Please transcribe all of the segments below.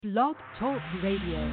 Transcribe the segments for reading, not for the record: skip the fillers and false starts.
Blog Talk Radio.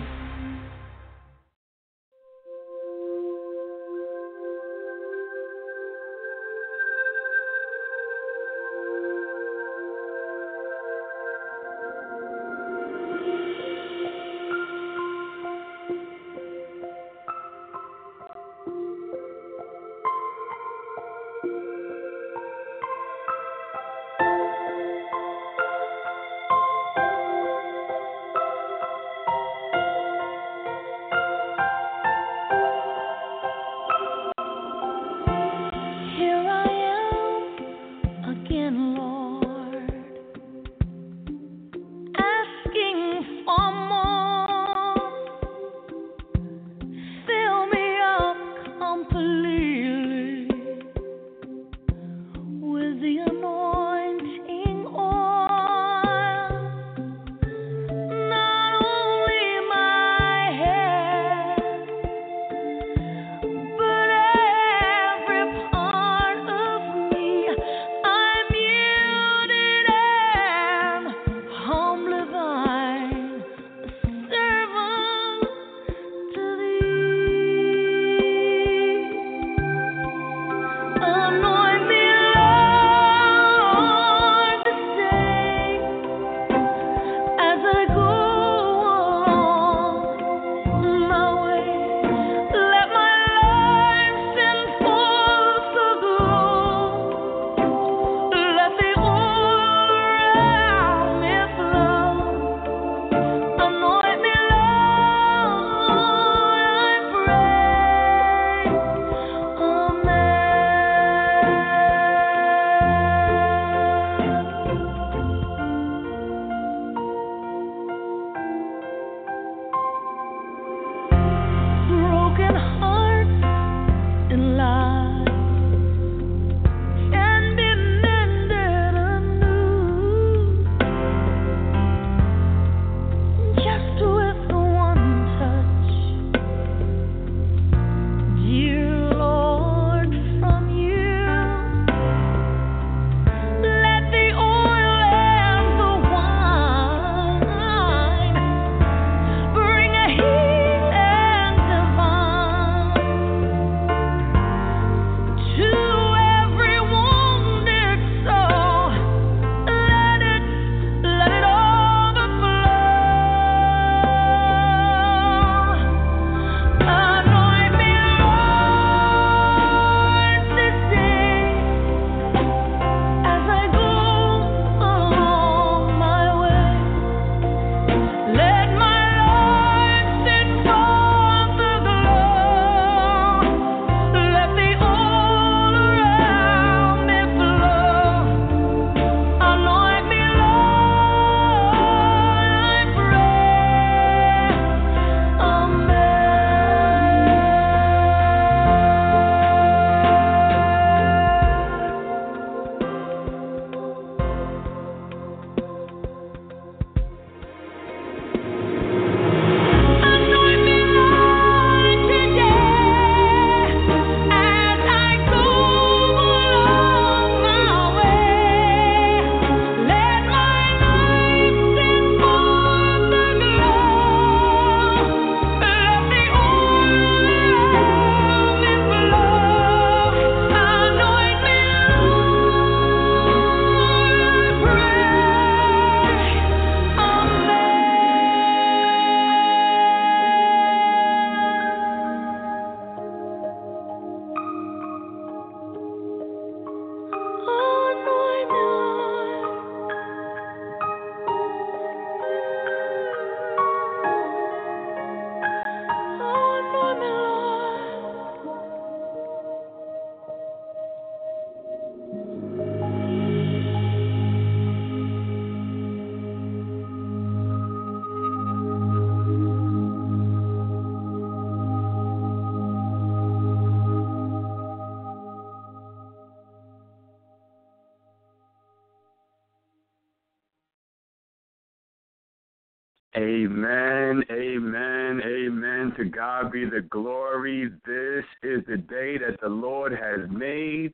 Amen, amen, amen. To God be the glory. This is the day that the Lord has made.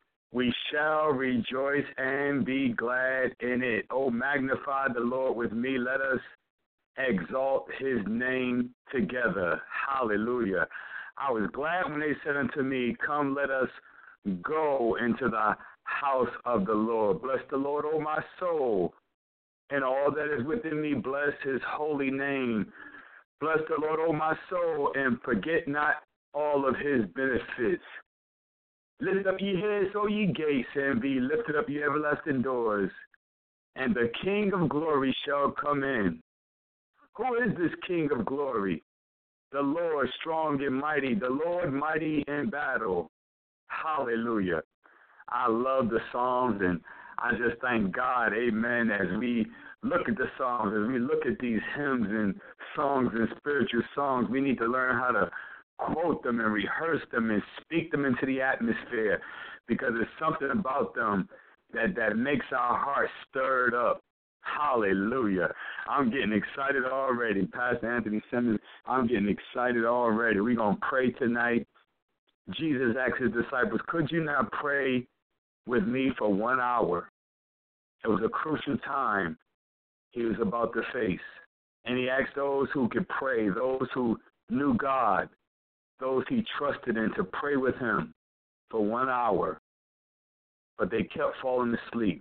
We shall rejoice and be glad in it. Oh, magnify the Lord with me. Let us exalt his name together. Hallelujah. I was glad when they said unto me, come, let us go into the house of the Lord. Bless the Lord, O my soul, and all that is within me. Bless his holy name. Bless the Lord, O my soul, and forget not all of his benefits. Lift up ye heads, O ye gates, and be lifted up ye everlasting doors, and the King of glory shall come in. Who is this King of glory? The Lord strong and mighty, the Lord mighty in battle. Hallelujah. I love the Psalms, and I just thank God, amen, as we look at the Psalms, as we look at these hymns and songs and spiritual songs, we need to learn how to quote them and rehearse them and speak them into the atmosphere, because there's something about them that makes our hearts stirred up. Hallelujah. I'm getting excited already. Pastor Anthony Simmons, I'm getting excited already. We're going to pray tonight. Jesus asked his disciples, could you not pray with me for 1 hour? It was a crucial time he was about to face. And he asked those who could pray, those who knew God, those he trusted in, to pray with him for 1 hour. But they kept falling asleep.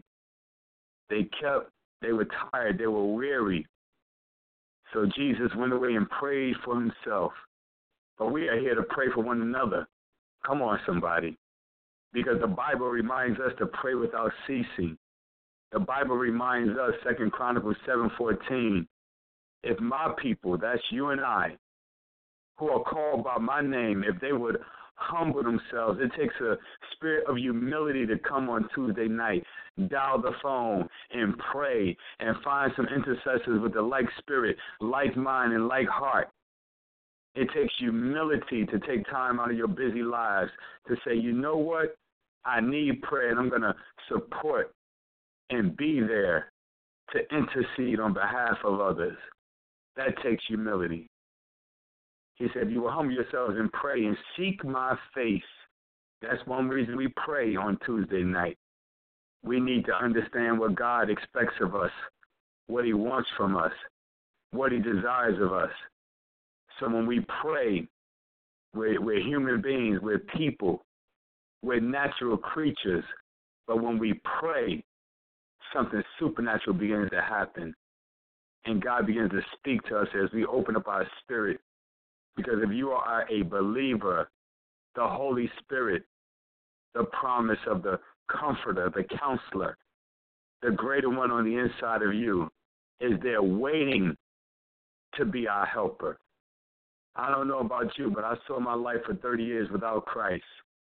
They were tired. They were weary. So Jesus went away and prayed for himself. But we are here to pray for one another. Come on, somebody. Because the Bible reminds us to pray without ceasing. The Bible reminds us, 2 Chronicles 7:14, if my people, that's you and I, who are called by my name, if they would humble themselves. It takes a spirit of humility to come on Tuesday night, dial the phone, and pray, and find some intercessors with the like spirit, like mind, and like heart. It takes humility to take time out of your busy lives to say, you know what? I need prayer, and I'm going to support and be there to intercede on behalf of others. That takes humility. He said, you will humble yourselves and pray and seek my face. That's one reason we pray on Tuesday night. We need to understand what God expects of us, what he wants from us, what he desires of us. So when we pray, we're human beings, we're people, we're natural creatures. But when we pray, something supernatural begins to happen. And God begins to speak to us as we open up our spirit. Because if you are a believer, the Holy Spirit, the promise of the Comforter, the Counselor, the greater one on the inside of you, is there waiting to be our helper. I don't know about you, but I saw my life for 30 years without Christ.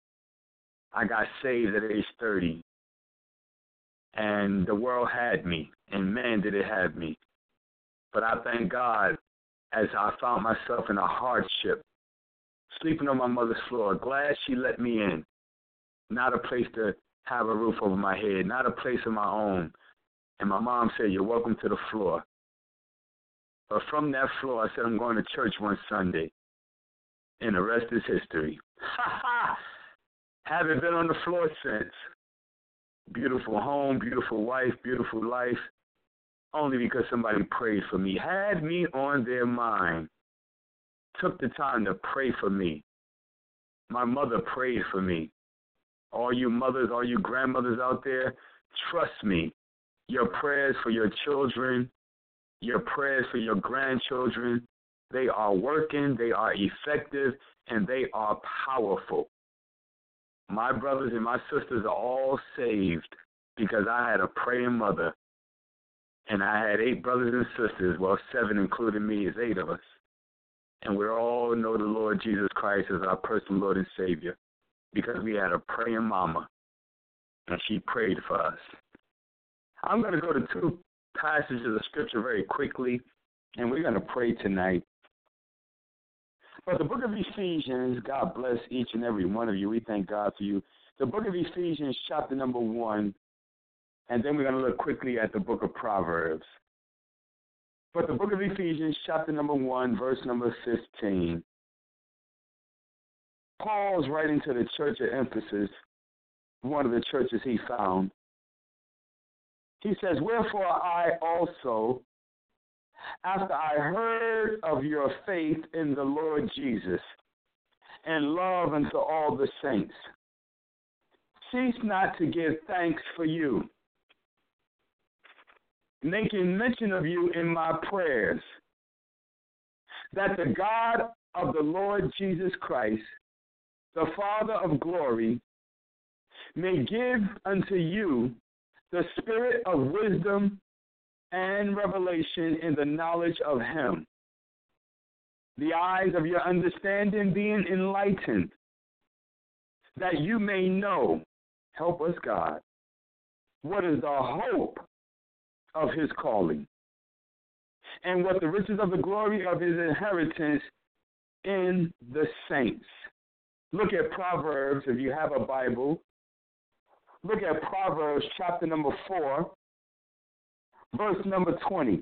I got saved at age 30. And the world had me, and man, did it have me. But I thank God as I found myself in a hardship, sleeping on my mother's floor, glad she let me in. Not a place to have a roof over my head, not a place of my own. And my mom said, you're welcome to the floor. But from that floor, I said, I'm going to church one Sunday. And the rest is history. Haven't been on the floor since. Beautiful home, beautiful wife, beautiful life. Only because somebody prayed for me, had me on their mind, took the time to pray for me. My mother prayed for me. All you mothers, all you grandmothers out there, trust me. Your prayers for your children, your prayers for your grandchildren, they are working, they are effective, and they are powerful. My brothers and my sisters are all saved because I had a praying mother. And I had 8 brothers and sisters, well, 7 including me is 8 of us. And we all know the Lord Jesus Christ as our personal Lord and Savior because we had a praying mama, and she prayed for us. I'm going to go to 2 passages of Scripture very quickly, and we're going to pray tonight. But the book of Ephesians, God bless each and every one of you. We thank God for you. The book of Ephesians, chapter number 1, and then we're going to look quickly at the book of Proverbs. But the book of Ephesians, chapter number 1, verse number 15. Paul's writing to the church at Ephesus, one of the churches he found. He says, wherefore I also, after I heard of your faith in the Lord Jesus and love unto all the saints, cease not to give thanks for you, making mention of you in my prayers, that the God of the Lord Jesus Christ, the Father of glory, may give unto you the spirit of wisdom and revelation in the knowledge of him, the eyes of your understanding being enlightened, that you may know, help us God, what is the hope of his calling, and what the riches of the glory of his inheritance in the saints. Look at Proverbs, if you have a Bible. Look at Proverbs chapter number 4, verse number 20.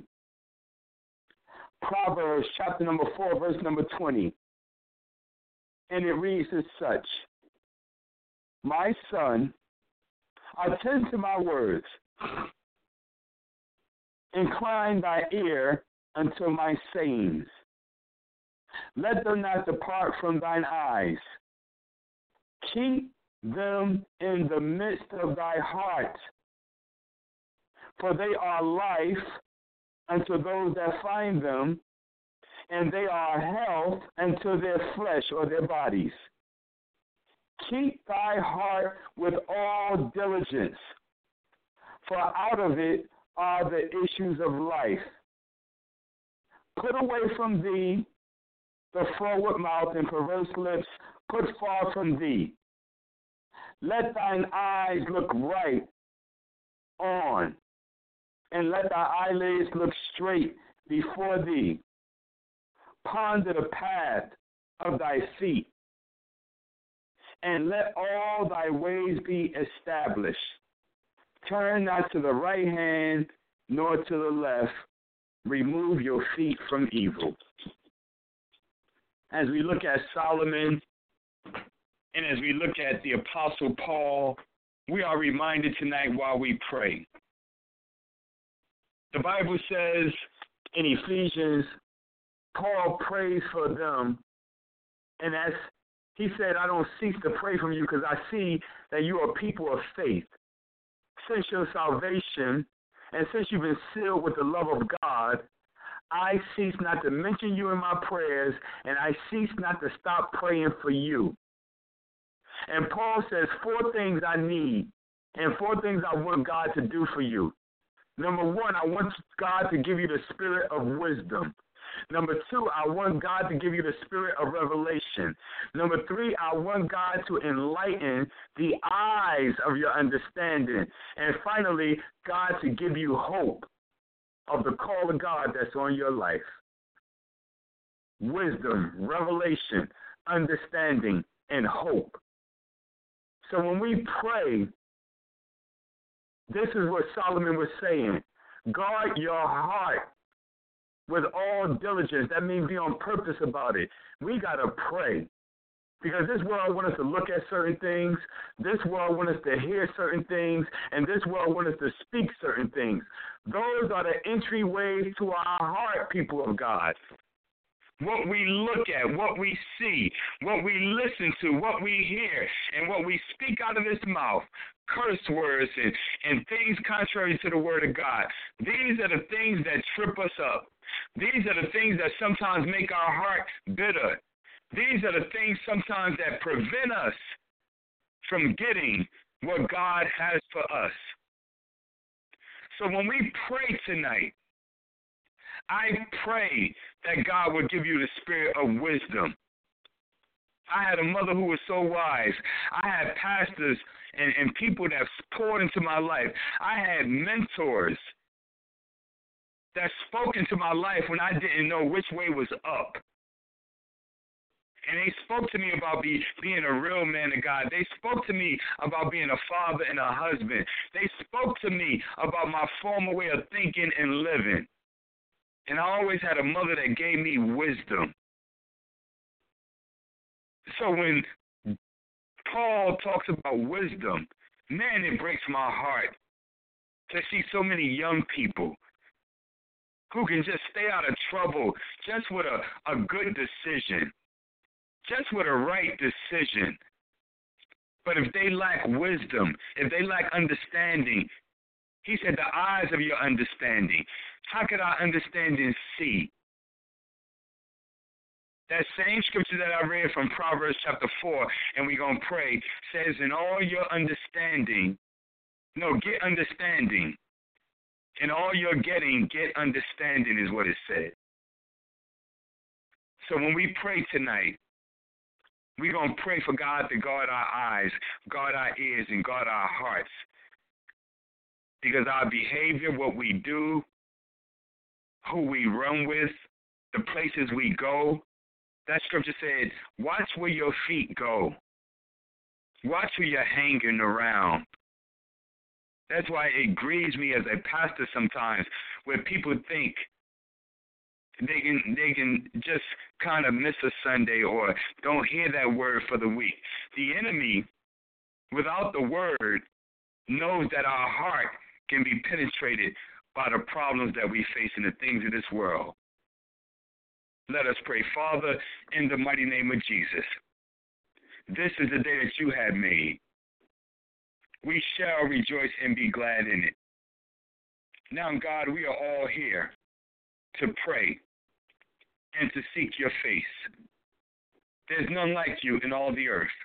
Proverbs chapter number 4, verse number 20. And it reads as such: My son, attend to my words. Incline thy ear unto my sayings. Let them not depart from thine eyes. Keep them in the midst of thy heart, for they are life unto those that find them, and they are health unto their flesh or their bodies. Keep thy heart with all diligence, for out of it are the issues of life. Put away from thee the froward mouth and perverse lips, put far from thee. Let thine eyes look right on, and let thy eyelids look straight before thee. Ponder the path of thy feet, and let all thy ways be established. Turn not to the right hand, nor to the left. Remove your feet from evil. As we look at Solomon, and as we look at the Apostle Paul, we are reminded tonight while we pray. The Bible says in Ephesians, Paul prays for them, and as he said, I don't cease to pray for you because I see that you are people of faith. Since your salvation, and since you've been sealed with the love of God, I cease not to mention you in my prayers, and I cease not to stop praying for you. And Paul says 4 things I need, and 4 things I want God to do for you. Number 1, I want God to give you the spirit of wisdom. Number 2, I want God to give you the spirit of revelation. Number 3, I want God to enlighten the eyes of your understanding. And finally, God to give you hope of the call of God that's on your life. Wisdom, revelation, understanding, and hope. So when we pray, this is what Solomon was saying. Guard your heart with all diligence. That means be on purpose about it. We got to pray. Because this world wants us to look at certain things. This world wants us to hear certain things. And this world wants us to speak certain things. Those are the entryways to our heart, people of God. What we look at, what we see, what we listen to, what we hear, and what we speak out of his mouth, curse words and things contrary to the word of God. These are the things that trip us up. These are the things that sometimes make our heart bitter. These are the things sometimes that prevent us from getting what God has for us. So when we pray tonight, I pray that God would give you the spirit of wisdom. I had a mother who was so wise. I had pastors and people that poured into my life. I had mentors that spoke into my life when I didn't know which way was up. And they spoke to me about being a real man of God. They spoke to me about being a father and a husband. They spoke to me about my former way of thinking and living. And I always had a mother that gave me wisdom. So when Paul talks about wisdom, man, it breaks my heart to see so many young people who can just stay out of trouble just with a good decision, just with a right decision. But if they lack wisdom, if they lack understanding, he said the eyes of your understanding. How could our understanding see? That same scripture that I read from Proverbs chapter 4, and we're going to pray, says, in all your understanding, get understanding. In all you're getting, get understanding is what it said. So when we pray tonight, we're going to pray for God to guard our eyes, guard our ears, and guard our hearts. Because our behavior, what we do, who we run with, the places we go, that scripture said, watch where your feet go. Watch where you're hanging around. That's why it grieves me as a pastor sometimes where people think they can just kind of miss a Sunday or don't hear that word for the week. The enemy, without the word, knows that our heart can be penetrated by the problems that we face and the things of this world. Let us pray. Father, in the mighty name of Jesus, this is the day that you have made. We shall rejoice and be glad in it. Now, God, we are all here to pray and to seek your face. There's none like you in all the earth.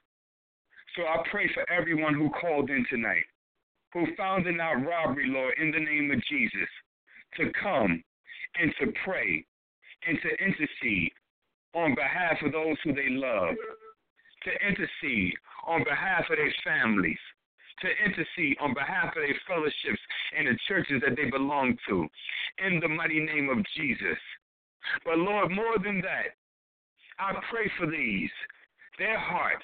So I pray for everyone who called in tonight, who found in our robbery, Lord, in the name of Jesus, to come and to pray and to intercede on behalf of those who they love, to intercede on behalf of their families, to intercede on behalf of their fellowships and the churches that they belong to, in the mighty name of Jesus. But Lord, more than that, I pray for these, their hearts,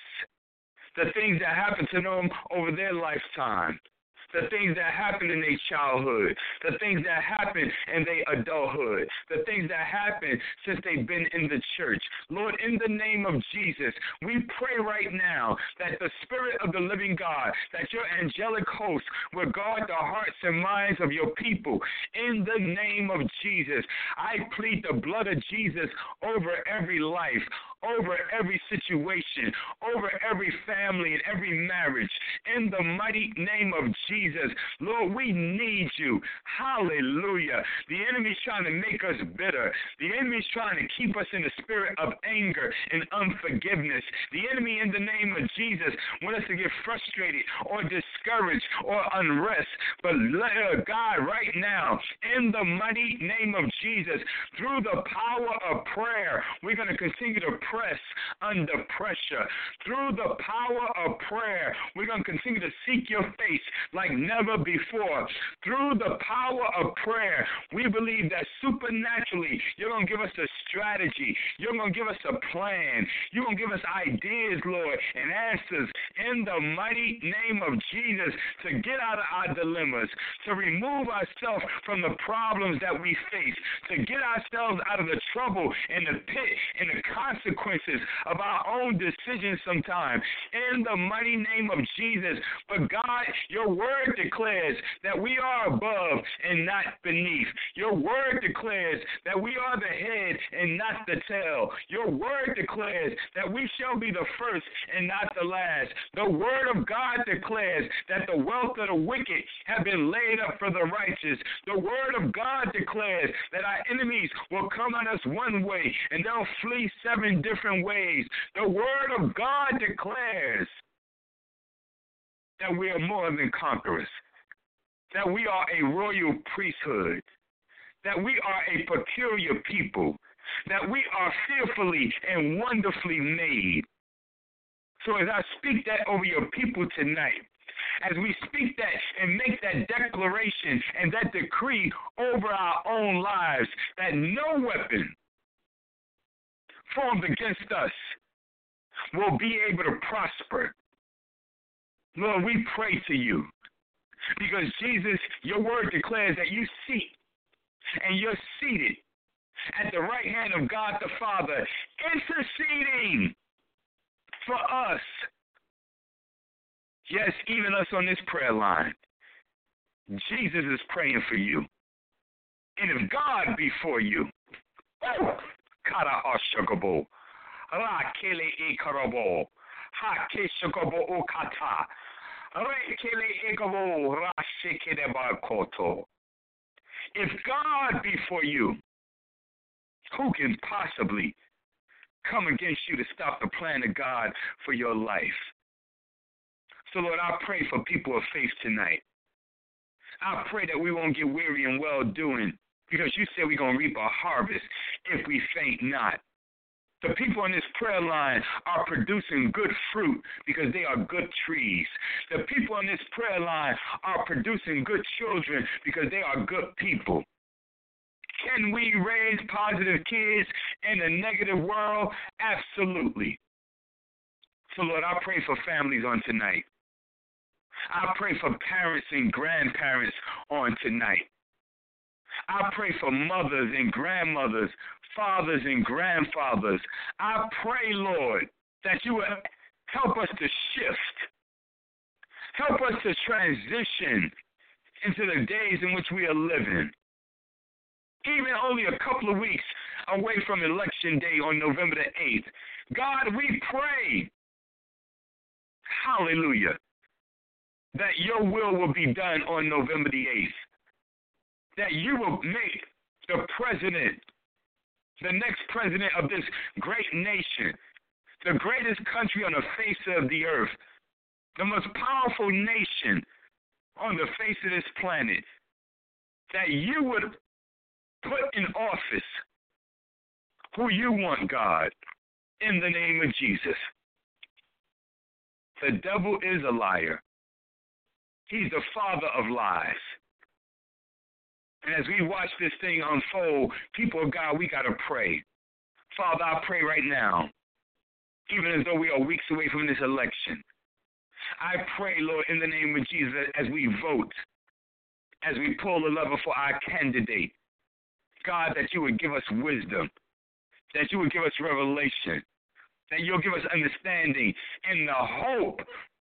the things that happen to them over their lifetime, the things that happen in their childhood, the things that happen in their adulthood, the things that happen since they've been in the church. Lord, in the name of Jesus, we pray right now that the Spirit of the living God, that your angelic host will guard the hearts and minds of your people. In the name of Jesus, I plead the blood of Jesus over every life, over every situation, over every family and every marriage. In the mighty name of Jesus, Lord, we need you. Hallelujah. The enemy's trying to make us bitter. The enemy's trying to keep us in the spirit of anger and unforgiveness. The enemy, in the name of Jesus, wants us to get frustrated or discouraged or unrest. But God, right now, in the mighty name of Jesus, through the power of prayer, we're going to continue to press under pressure. Through the power of prayer, we're going to continue to seek your face like never before. Through the power of prayer, we believe that supernaturally you're going to give us a strategy. You're going to give us a plan. You're going to give us ideas, Lord, and answers in the mighty name of Jesus to get out of our dilemmas, to remove ourselves from the problems that we face, to get ourselves out of the trouble and the pit and the consequences of our own decisions sometimes. In the mighty name of Jesus. But God, your word declares that we are above and not beneath. Your word declares that we are the head and not the tail. Your word declares that we shall be the first and not the last. The word of God declares that the wealth of the wicked have been laid up for the righteous. The word of God declares that our enemies will come at us one way and they'll flee 7 different ways. The word of God declares that we are more than conquerors, that we are a royal priesthood, that we are a peculiar people, that we are fearfully and wonderfully made. So as I speak that over your people tonight, as we speak that and make that declaration and that decree over our own lives, that no weapon formed against us will be able to prosper. Lord, we pray to you because, Jesus, your word declares that you sit and you're seated at the right hand of God the Father, interceding for us. Yes, even us on this prayer line. Jesus is praying for you. And if God be for you, oh, kara ashagabo, ra kele e karabo, ha ke shagabo o kata, re kele e gabo, ra shekede ba koto. If God be for you, who can possibly come against you to stop the plan of God for your life? So, Lord, I pray for people of faith tonight. I pray that we won't get weary in well-doing, because you said we're going to reap a harvest if we faint not. The people on this prayer line are producing good fruit because they are good trees. The people on this prayer line are producing good children because they are good people. Can we raise positive kids in a negative world? Absolutely. So, Lord, I pray for families on tonight. I pray for parents and grandparents on tonight. I pray for mothers and grandmothers, fathers and grandfathers. I pray, Lord, that you will help us to shift. Help us to transition into the days in which we are living. Even only a couple of weeks away from Election Day on November the 8th. God, we pray, hallelujah, that your will be done on November the 8th. That you will make the president, the next president of this great nation, the greatest country on the face of the earth, the most powerful nation on the face of this planet, that you would put in office who you want, God, in the name of Jesus. The devil is a liar. He's the father of lies. And as we watch this thing unfold, people of God, we got to pray. Father, I pray right now, even as though we are weeks away from this election, I pray, Lord, in the name of Jesus, as we vote, as we pull the lever for our candidate, God, that you would give us wisdom, that you would give us revelation, that you'll give us understanding and the hope.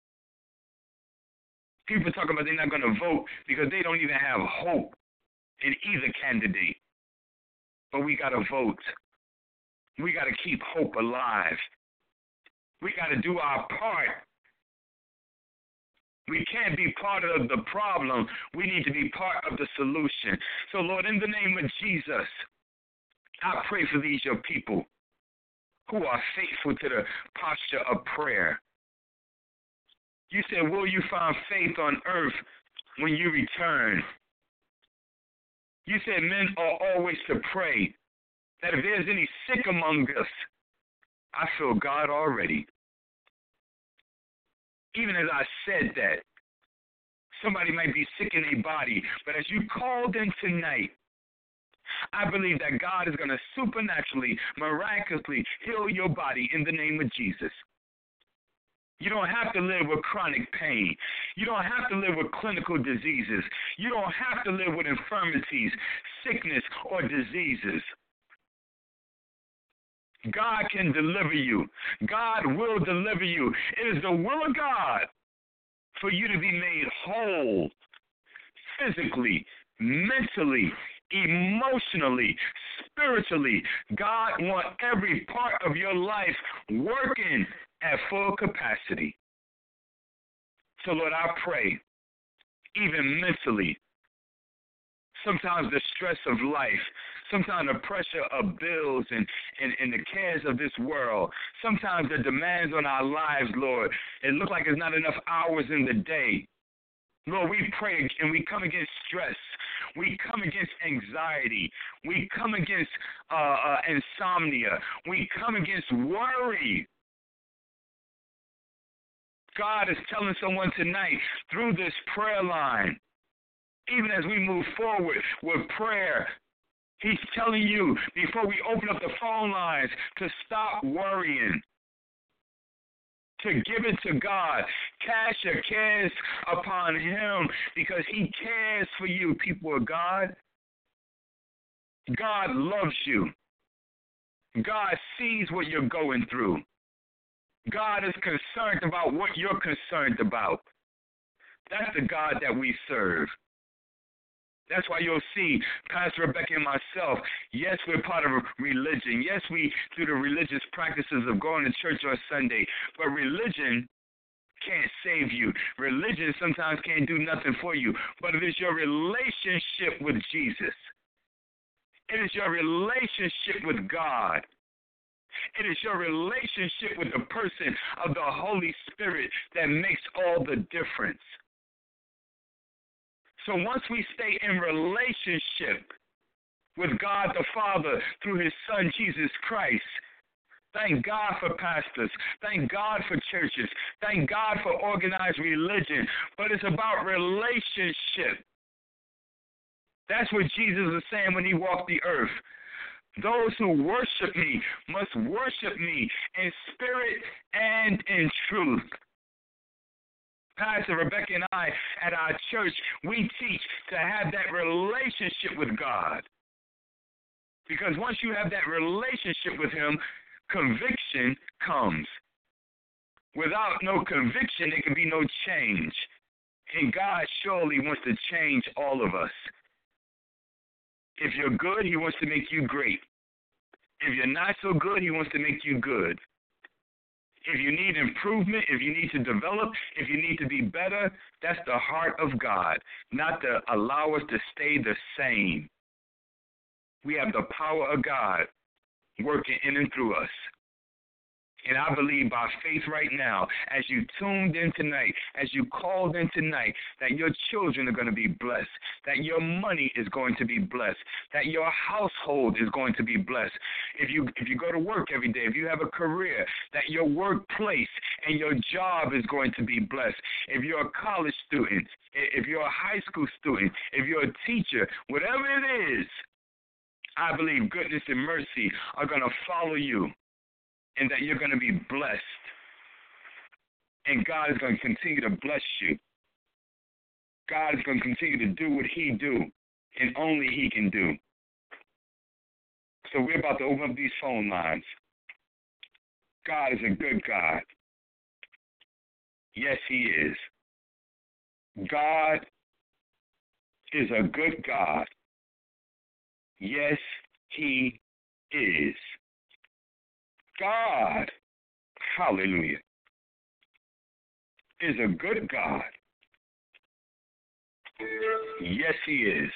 People talk about they're not going to vote because they don't even have hope in either candidate. But we got to vote. We got to keep hope alive. We got to do our part. We can't be part of the problem. We need to be part of the solution. So, Lord, in the name of Jesus, I pray for these, your people, who are faithful to the posture of prayer. You said, will you find faith on earth when you return? You said men are always to pray, that if there's any sick among us, I feel God already. Even as I said that, somebody might be sick in their body, but as you called in tonight, I believe that God is going to supernaturally, miraculously heal your body in the name of Jesus. You don't have to live with chronic pain. You don't have to live with clinical diseases. You don't have to live with infirmities, sickness, or diseases. God can deliver you. God will deliver you. It is the will of God for you to be made whole, physically, mentally, emotionally, spiritually. God wants every part of your life working at full capacity. So, Lord, I pray, even mentally, sometimes the stress of life, sometimes the pressure of bills and the cares of this world, sometimes the demands on our lives, Lord, it looks like there's not enough hours in the day. Lord, we pray and we come against stress. We come against anxiety. We come against insomnia. We come against worry. God is telling someone tonight through this prayer line, even as we move forward with prayer, he's telling you before we open up the phone lines to stop worrying, to give it to God. Cast your cares upon him because he cares for you, people of God. God loves you. God sees what you're going through. God is concerned about what you're concerned about. That's the God that we serve. That's why you'll see Pastor Rebecca and myself, yes, we're part of religion. Yes, we do the religious practices of going to church on Sunday. But religion can't save you. Religion sometimes can't do nothing for you. But it is your relationship with Jesus. It is your relationship with God. It is your relationship with the person of the Holy Spirit that makes all the difference. So once we stay in relationship with God the Father through his Son, Jesus Christ, thank God for pastors. Thank God for churches. Thank God for organized religion. But it's about relationship. That's what Jesus was saying when he walked the earth. Those who worship me must worship me in spirit and in truth. Pastor Rebecca and I at our church, we teach to have that relationship with God. Because once you have that relationship with him, conviction comes. Without no conviction, there can be no change. And God surely wants to change all of us. If you're good, he wants to make you great. If you're not so good, he wants to make you good. If you need improvement, if you need to develop, if you need to be better, that's the heart of God, not to allow us to stay the same. We have the power of God working in and through us. And I believe by faith right now, as you tuned in tonight, as you called in tonight, that your children are going to be blessed, that your money is going to be blessed, that your household is going to be blessed. If you go to work every day, if you have a career, that your workplace and your job is going to be blessed. If you're a college student, if you're a high school student, if you're a teacher, whatever it is, I believe goodness and mercy are going to follow you. And that you're going to be blessed. And God is going to continue to bless you. God is going to continue to do what he do, and only he can do. So we're about to open up these phone lines. God is a good God. Yes, he is. God is a good God. Yes, he is. God, hallelujah, is a good God. Yes, he is.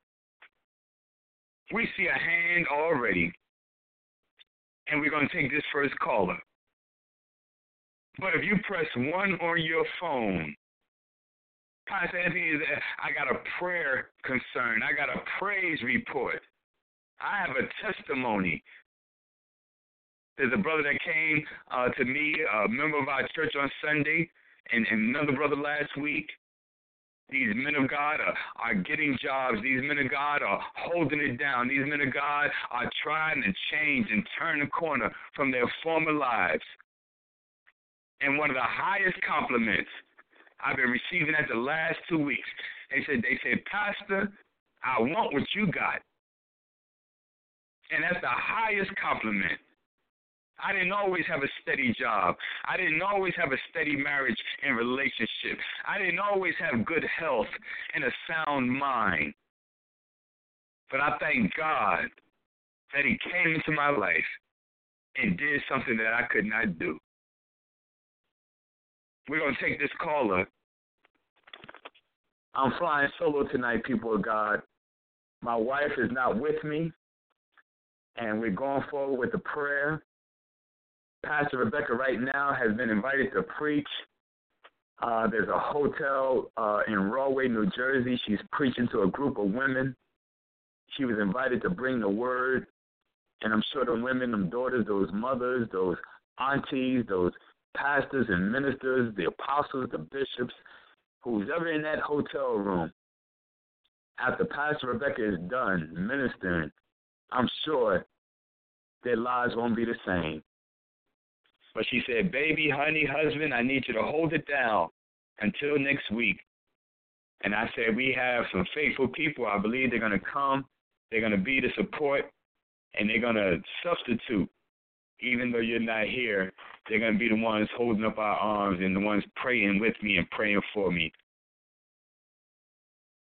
We see a hand already, and we're going to take this first caller. But if you press 1 on your phone, Pastor Anthony, I got a prayer concern. I got a praise report. I have a testimony. There's a brother that came to me, a member of our church on Sunday, and another brother last week. These men of God are getting jobs. These men of God are holding it down. These men of God are trying to change and turn the corner from their former lives. And one of the highest compliments I've been receiving at the last 2 weeks, they said, Pastor, I want what you got. And that's the highest compliment. I didn't always have a steady job. I didn't always have a steady marriage and relationship. I didn't always have good health and a sound mind. But I thank God that he came into my life and did something that I could not do. We're going to take this caller. I'm flying solo tonight, people of God. My wife is not with me, and we're going forward with the prayer. Pastor Rebecca right now has been invited to preach. There's a hotel in Rahway, New Jersey. She's preaching to a group of women. She was invited to bring the word. And I'm sure the women, them daughters, those mothers, those aunties, those pastors and ministers, the apostles, the bishops, who's ever in that hotel room, after Pastor Rebecca is done ministering, I'm sure their lives won't be the same. But she said, baby, honey, husband, I need you to hold it down until next week. And I said, we have some faithful people. I believe they're going to come. They're going to be the support, and they're going to substitute. Even though you're not here, they're going to be the ones holding up our arms and the ones praying with me and praying for me.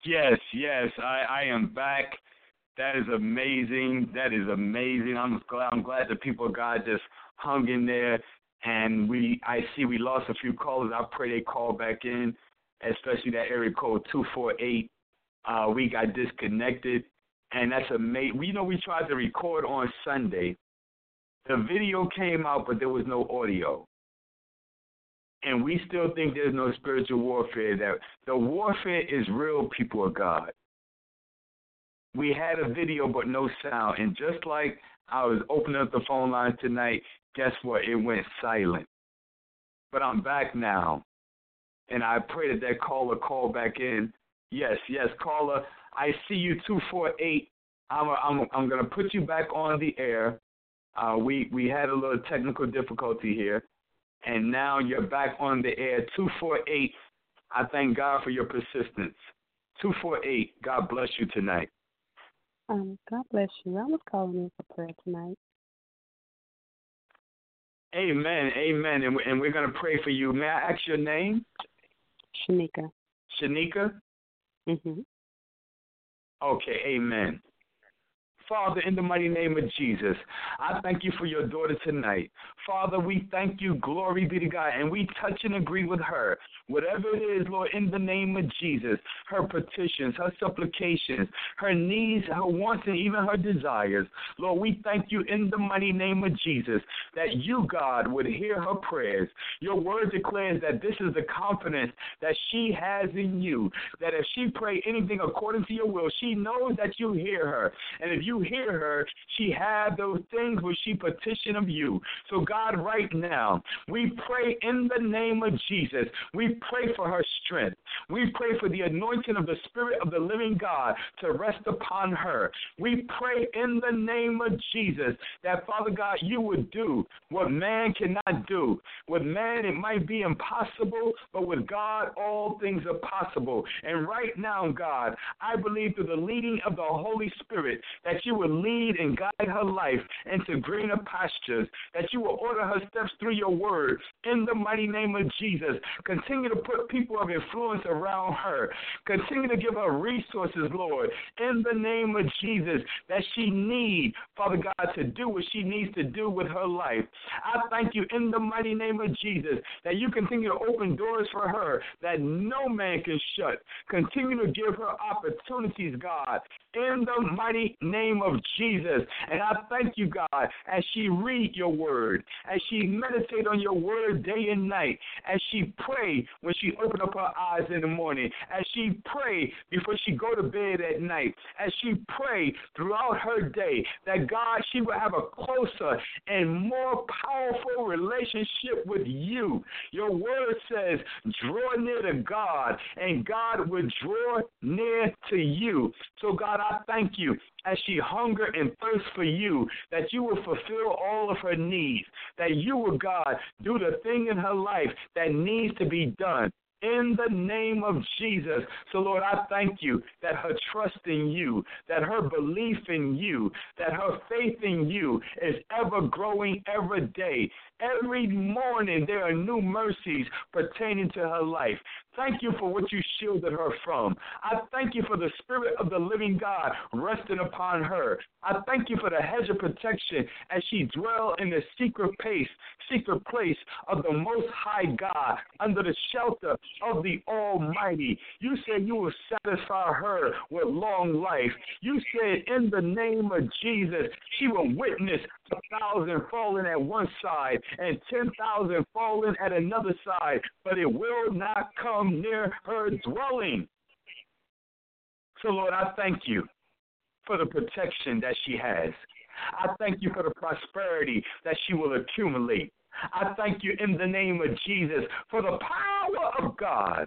Yes, yes, I am back. That is amazing. That is amazing. I'm glad the people of God just hung in there. And I see we lost a few callers. I pray they call back in, especially that area code 248. We got disconnected, and that's amazing. You know, we tried to record on Sunday. The video came out, but there was no audio. And we still think there's no spiritual warfare. That the warfare is real, people of God. We had a video but no sound. And just like I was opening up the phone lines tonight, guess what? It went silent. But I'm back now. And I pray that caller call back in. Yes, caller. I see you 248. I'm going to put you back on the air. We had a little technical difficulty here. And now you're back on the air, 248. I thank God for your persistence. 248, God bless you tonight. God bless you. I was calling in for prayer tonight. Amen, amen. And we're going to pray for you. May I ask your name? Shanika. Shanika? Mm-hmm. Okay, amen. Father, in the mighty name of Jesus, I thank you for your daughter tonight. Father, we thank you, glory be to God, and we touch and agree with her. Whatever it is, Lord, in the name of Jesus, her petitions, her supplications, her needs, her wants, and even her desires. Lord, we thank you in the mighty name of Jesus that you, God, would hear her prayers. Your word declares that this is the confidence that she has in you, that if she pray anything according to your will, she knows that you hear her. And if you hear her, she had those things which she petitioned of you. So, God, right now, we pray in the name of Jesus. We pray for her strength. We pray for the anointing of the Spirit of the living God to rest upon her. We pray in the name of Jesus that, Father God, you would do what man cannot do. With man, it might be impossible, but with God, all things are possible. And right now, God, I believe through the leading of the Holy Spirit that you will lead and guide her life into greener pastures, that you will order her steps through your word in the mighty name of Jesus. Continue to put people of influence around her. Continue to give her resources, Lord, in the name of Jesus, that she needs, Father God, to do what she needs to do with her life. I thank you in the mighty name of Jesus that you continue to open doors for her that no man can shut. Continue to give her opportunities, God, in the mighty name of Jesus. And I thank you, God, as she read your word, as she meditate on your word day and night, as she pray when she open up her eyes in the morning, as she pray before she go to bed at night, as she pray throughout her day, that God, she will have a closer and more powerful relationship with you. Your word says, draw near to God, and God will draw near to you. So, God, I thank you as she hunger and thirst for you, that you will fulfill all of her needs, that you will, God, do the thing in her life that needs to be done. In the name of Jesus. So, Lord, I thank you that her trust in you, that her belief in you, that her faith in you is ever growing every day. Every morning there are new mercies pertaining to her life. Thank you for what you shielded her from. I thank you for the Spirit of the living God resting upon her. I thank you for the hedge of protection as she dwells in the secret place of the Most High God under the shelter of the Almighty. You said you will satisfy her with long life. You said in the name of Jesus, she will witness 1,000 falling at one side and 10,000 falling at another side, but it will not come near her dwelling. So, Lord, I thank you for the protection that she has. I thank you for the prosperity that she will accumulate. I thank you in the name of Jesus for the power of God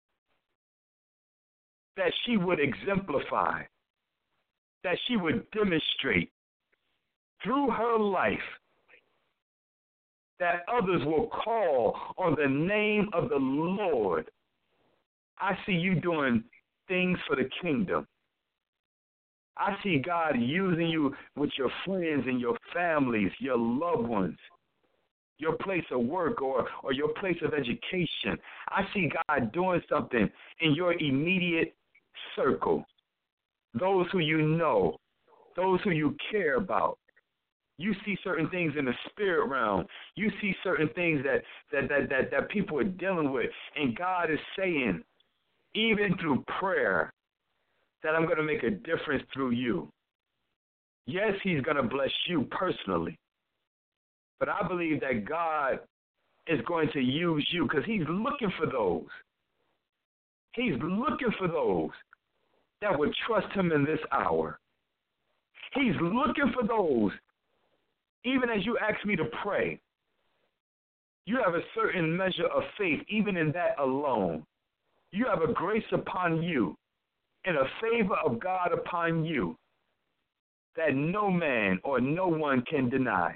that she would exemplify, that she would demonstrate through her life, that others will call on the name of the Lord. I see you doing things for the kingdom. I see God using you with your friends and your families, your loved ones, your place of work or your place of education. I see God doing something in your immediate circle, those who you know, those who you care about. You see certain things in the spirit realm. You see certain things that people are dealing with. And God is saying, even through prayer, that I'm going to make a difference through you. Yes, he's going to bless you personally. But I believe that God is going to use you because he's looking for those. He's looking for those that would trust him in this hour. He's looking for those, even as you ask me to pray, you have a certain measure of faith, even in that alone. You have a grace upon you and a favor of God upon you that no man or no one can deny.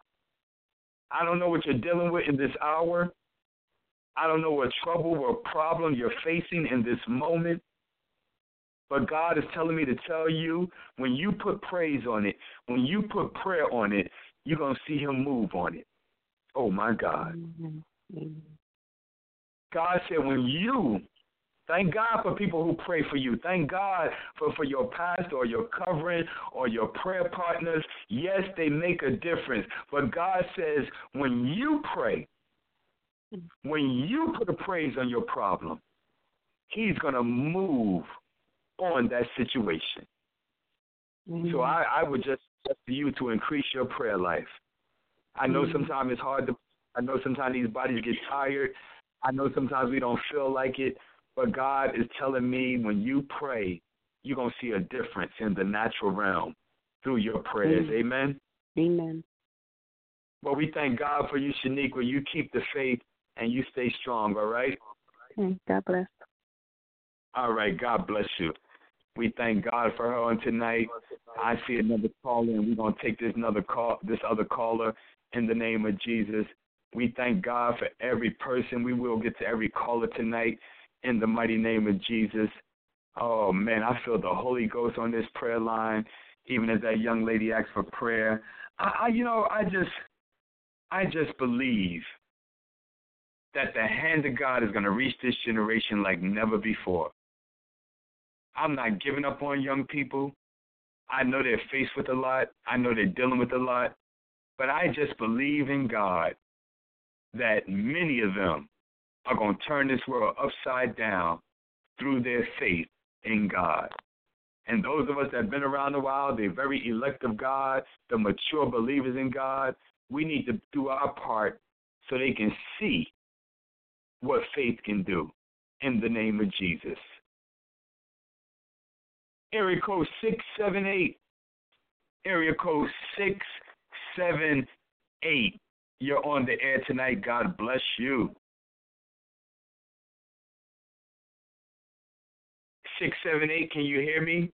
I don't know what you're dealing with in this hour. I don't know what trouble or problem you're facing in this moment. But God is telling me to tell you, when you put praise on it, when you put prayer on it, you're going to see him move on it. Oh, my God. Amen. God said when you, thank God for people who pray for you. Thank God for your pastor or your covering or your prayer partners. Yes, they make a difference. But God says when you pray, when you put a praise on your problem, he's going to move on that situation. So I would just suggest to you to increase your prayer life. I know sometimes it's hard I know sometimes these bodies get tired. I know sometimes we don't feel like it. But God is telling me when you pray, you're going to see a difference in the natural realm through your prayers. Amen? Amen. Well, we thank God for you, Shaniqua. You keep the faith and you stay strong, all right? Okay. God bless. All right. God bless you. We thank God for her on tonight. I see another caller, and we're going to take this other caller in the name of Jesus. We thank God for every person. We will get to every caller tonight in the mighty name of Jesus. Oh, man, I feel the Holy Ghost on this prayer line, even as that young lady asked for prayer. I just believe that the hand of God is going to reach this generation like never before. I'm not giving up on young people. I know they're faced with a lot. I know they're dealing with a lot. But I just believe in God that many of them are going to turn this world upside down through their faith in God. And those of us that have been around a while, the very elect of God, the mature believers in God, we need to do our part so they can see what faith can do in the name of Jesus. Area code 678. Area code 678. You're on the air tonight. God bless you. 678, can you hear me?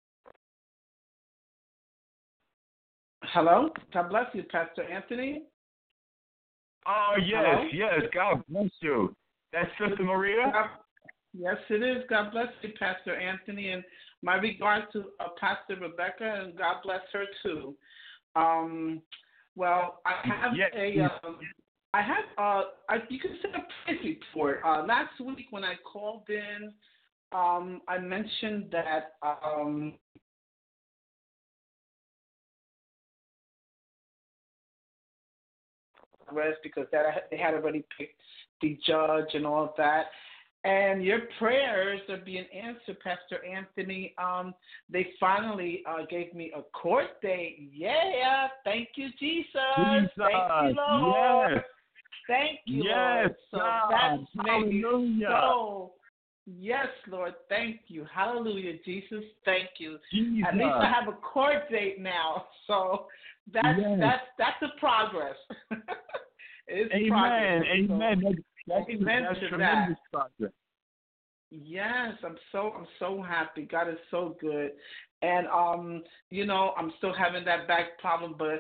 Hello? God bless you, Pastor Anthony. Oh, yes, Hello? yes. God bless you. That's Sister Maria? Yes, it is. God bless you, Pastor Anthony, and my regards to Pastor Rebecca, and God bless her too. Well, I have yes. You can send a praise report. Last week when I called in, I mentioned that because they had already picked the judge and all of that. And your prayers are being answered, Pastor Anthony. They finally gave me a court date. Yeah, thank you, Jesus. Thank you, Lord. Yes. Thank you, yes, Lord. So God. that's made me Hallelujah. so. Yes, Lord. Thank you. Hallelujah, Jesus. Thank you. Jesus. At least I have a court date now. So that's a progress. It's Amen. progress. Amen. So, that's tremendous progress. Yes, I'm so happy. God is so good. And I'm still having that back problem, but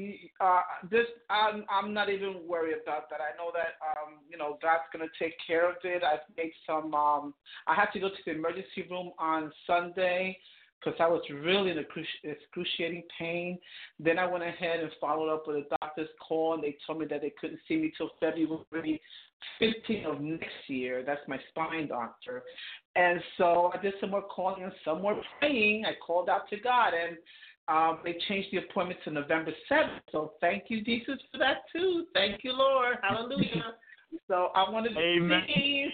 I'm not even worried about that. I know that God's gonna take care of it. I've made some I had to go to the emergency room on Sunday because I was really in excruciating pain. Then I went ahead and followed up with a doctor's call, and they told me that they couldn't see me till February 15th of next year. That's my spine doctor. And so I did some more calling and some more praying. I called out to God, and they changed the appointment to November 7th. So thank you, Jesus, for that too. Thank you, Lord. Hallelujah. So I wanted to see.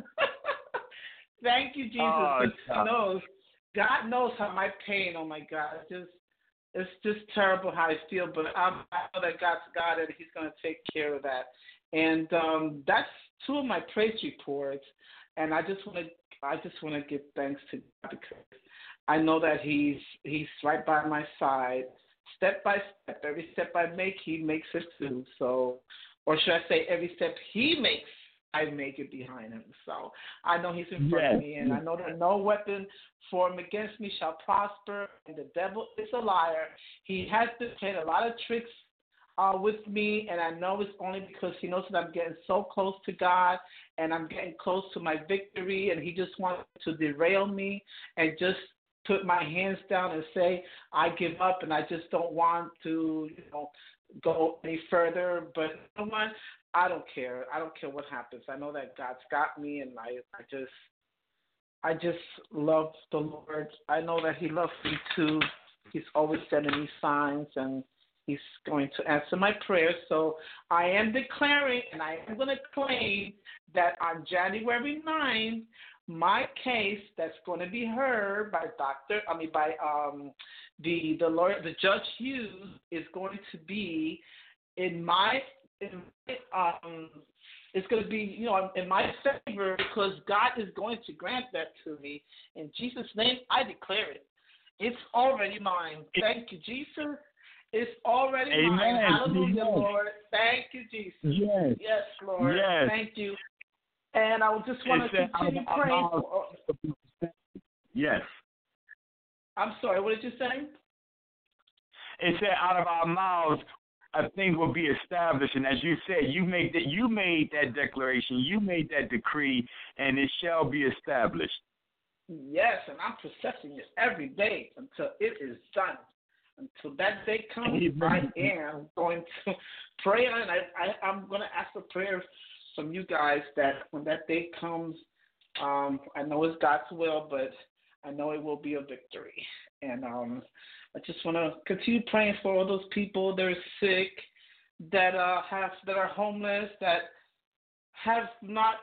Thank you, Jesus. God knows how my pain. Oh my God, it's just terrible how I feel. But I know that God's got it. He's going to take care of that. And that's two of my praise reports. And I just want to give thanks to God because I know that He's right by my side, step by step. Every step I make, He makes it too. So, or should I say, every step He makes, I make it behind Him. So I know He's in front of me, and I know that no weapon formed against me shall prosper, and the devil is a liar. He has been playing a lot of tricks with me, and I know it's only because he knows that I'm getting so close to God, and I'm getting close to my victory, and he just wants to derail me and just put my hands down and say, I give up, and I just don't want to, go any further. But you know what? I don't care. I don't care what happens. I know that God's got me, and I just love the Lord. I know that He loves me too. He's always sending me signs, and He's going to answer my prayers. So I am declaring, and I am going to claim that on January 9th, my case that's going to be heard by the lawyer, the Judge Hughes, is going to be it's going to be, in my favor, because God is going to grant that to me. In Jesus' name, I declare it. It's already mine. Thank you, Jesus. It's already mine. Hallelujah, yes. Lord. Thank you, Jesus. Yes. Yes, Lord. Yes. Thank you. And I just want to continue praying for. Yes. I'm sorry, what did you say? It said, out of our mouths, a thing will be established. And as you said, you made that declaration, you made that decree, and it shall be established. Yes, and I'm processing it every day until it is done. Until that day comes, I am going to pray, and I'm going to ask for prayers from you guys that when that day comes, I know it's God's will, but I know it will be a victory. And I just want to continue praying for all those people that are sick, that are homeless, that have not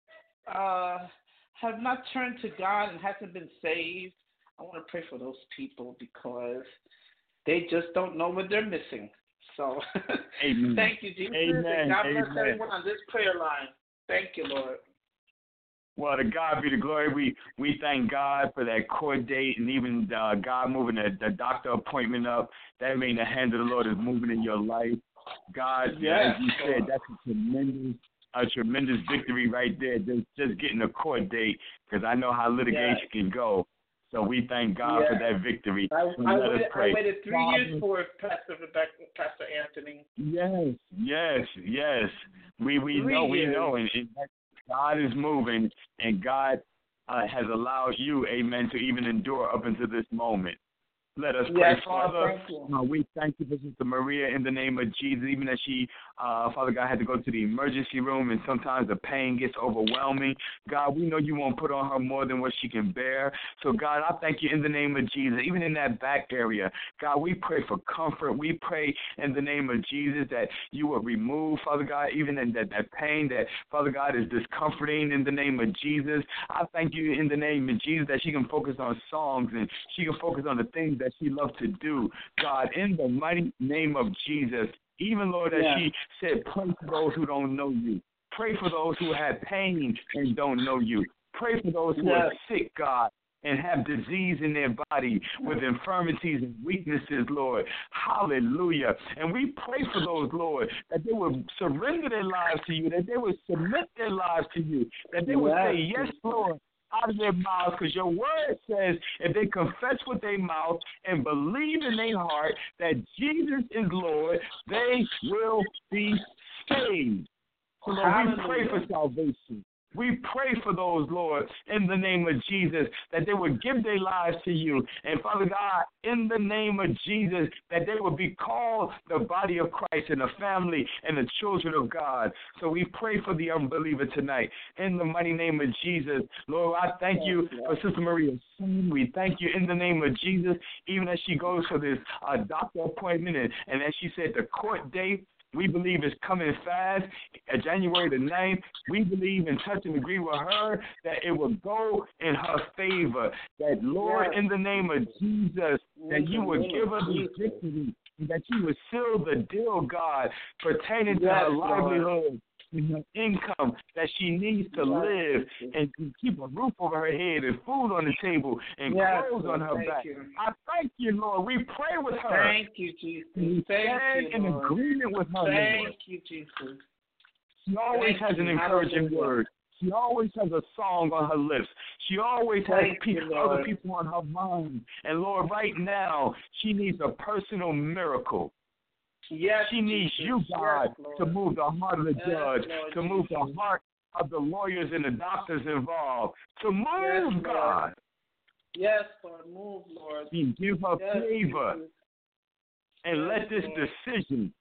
turned to God and hasn't been saved. I want to pray for those people because they just don't know what they're missing. So thank you, Jesus. Amen. And God bless everyone on this prayer line. Thank you, Lord. Well, to God be the glory. We thank God for that court date, and even God moving the doctor appointment up. That means the hand of the Lord is moving in your life. God, yes, as you said, that's a tremendous victory right there. Just getting a court date, because I know how litigation can go. So we thank God for that victory. I waited 3 years for it, Pastor Anthony. Yes. We know, and God is moving, and God has allowed you, amen, to even endure up until this moment. Let us pray. Yes, Father, we thank you for Sister Maria in the name of Jesus, even as she, Father God, had to go to the emergency room, and sometimes the pain gets overwhelming. God, we know you won't put on her more than what she can bear. So, God, I thank you in the name of Jesus, even in that back area. God, we pray for comfort. We pray in the name of Jesus that you will remove, Father God, even in that pain that, Father God, is discomforting in the name of Jesus. I thank you in the name of Jesus that she can focus on songs and she can focus on the things that she loves to do. God, in the mighty name of Jesus, even, Lord, as she said, pray for those who don't know you. Pray for those who have pain and don't know you. Pray for those who are sick, God, and have disease in their body with infirmities and weaknesses, Lord. Hallelujah. And we pray for those, Lord, that they will surrender their lives to you, that they will submit their lives to you, that they will say, yes, Lord, out of their mouths, because your word says if they confess with their mouth and believe in their heart that Jesus is Lord, they will be saved. So Lord, we pray for salvation. We pray for those, Lord, in the name of Jesus, that they would give their lives to you. And, Father God, in the name of Jesus, that they would be called the body of Christ and the family and the children of God. So we pray for the unbeliever tonight. In the mighty name of Jesus, Lord, I thank you for Sister Maria's son. We thank you in the name of Jesus, even as she goes for this doctor appointment. And as she said, the court date, we believe is coming fast, January the 9th. We believe and touch and agree with her that it will go in her favor. That, Lord, in the name of Jesus, that you would give her the victory, that you would seal the deal, God, pertaining to her livelihood and her income that she needs to live and to keep a roof over her head and food on the table and clothes on her back. I thank you, Lord. We pray with her. Thank you, Jesus. We stand in agreement with her. Thank you, Jesus. She always has an encouraging word. She always has a song on her lips. She always has other people on her mind. And, Lord, right now, she needs a personal miracle. Yes, she needs you, God, to move the heart of the judge, to move the heart of the lawyers and the doctors involved, to move, God. Yes, Lord, move, Lord. And give her favor. And let this decision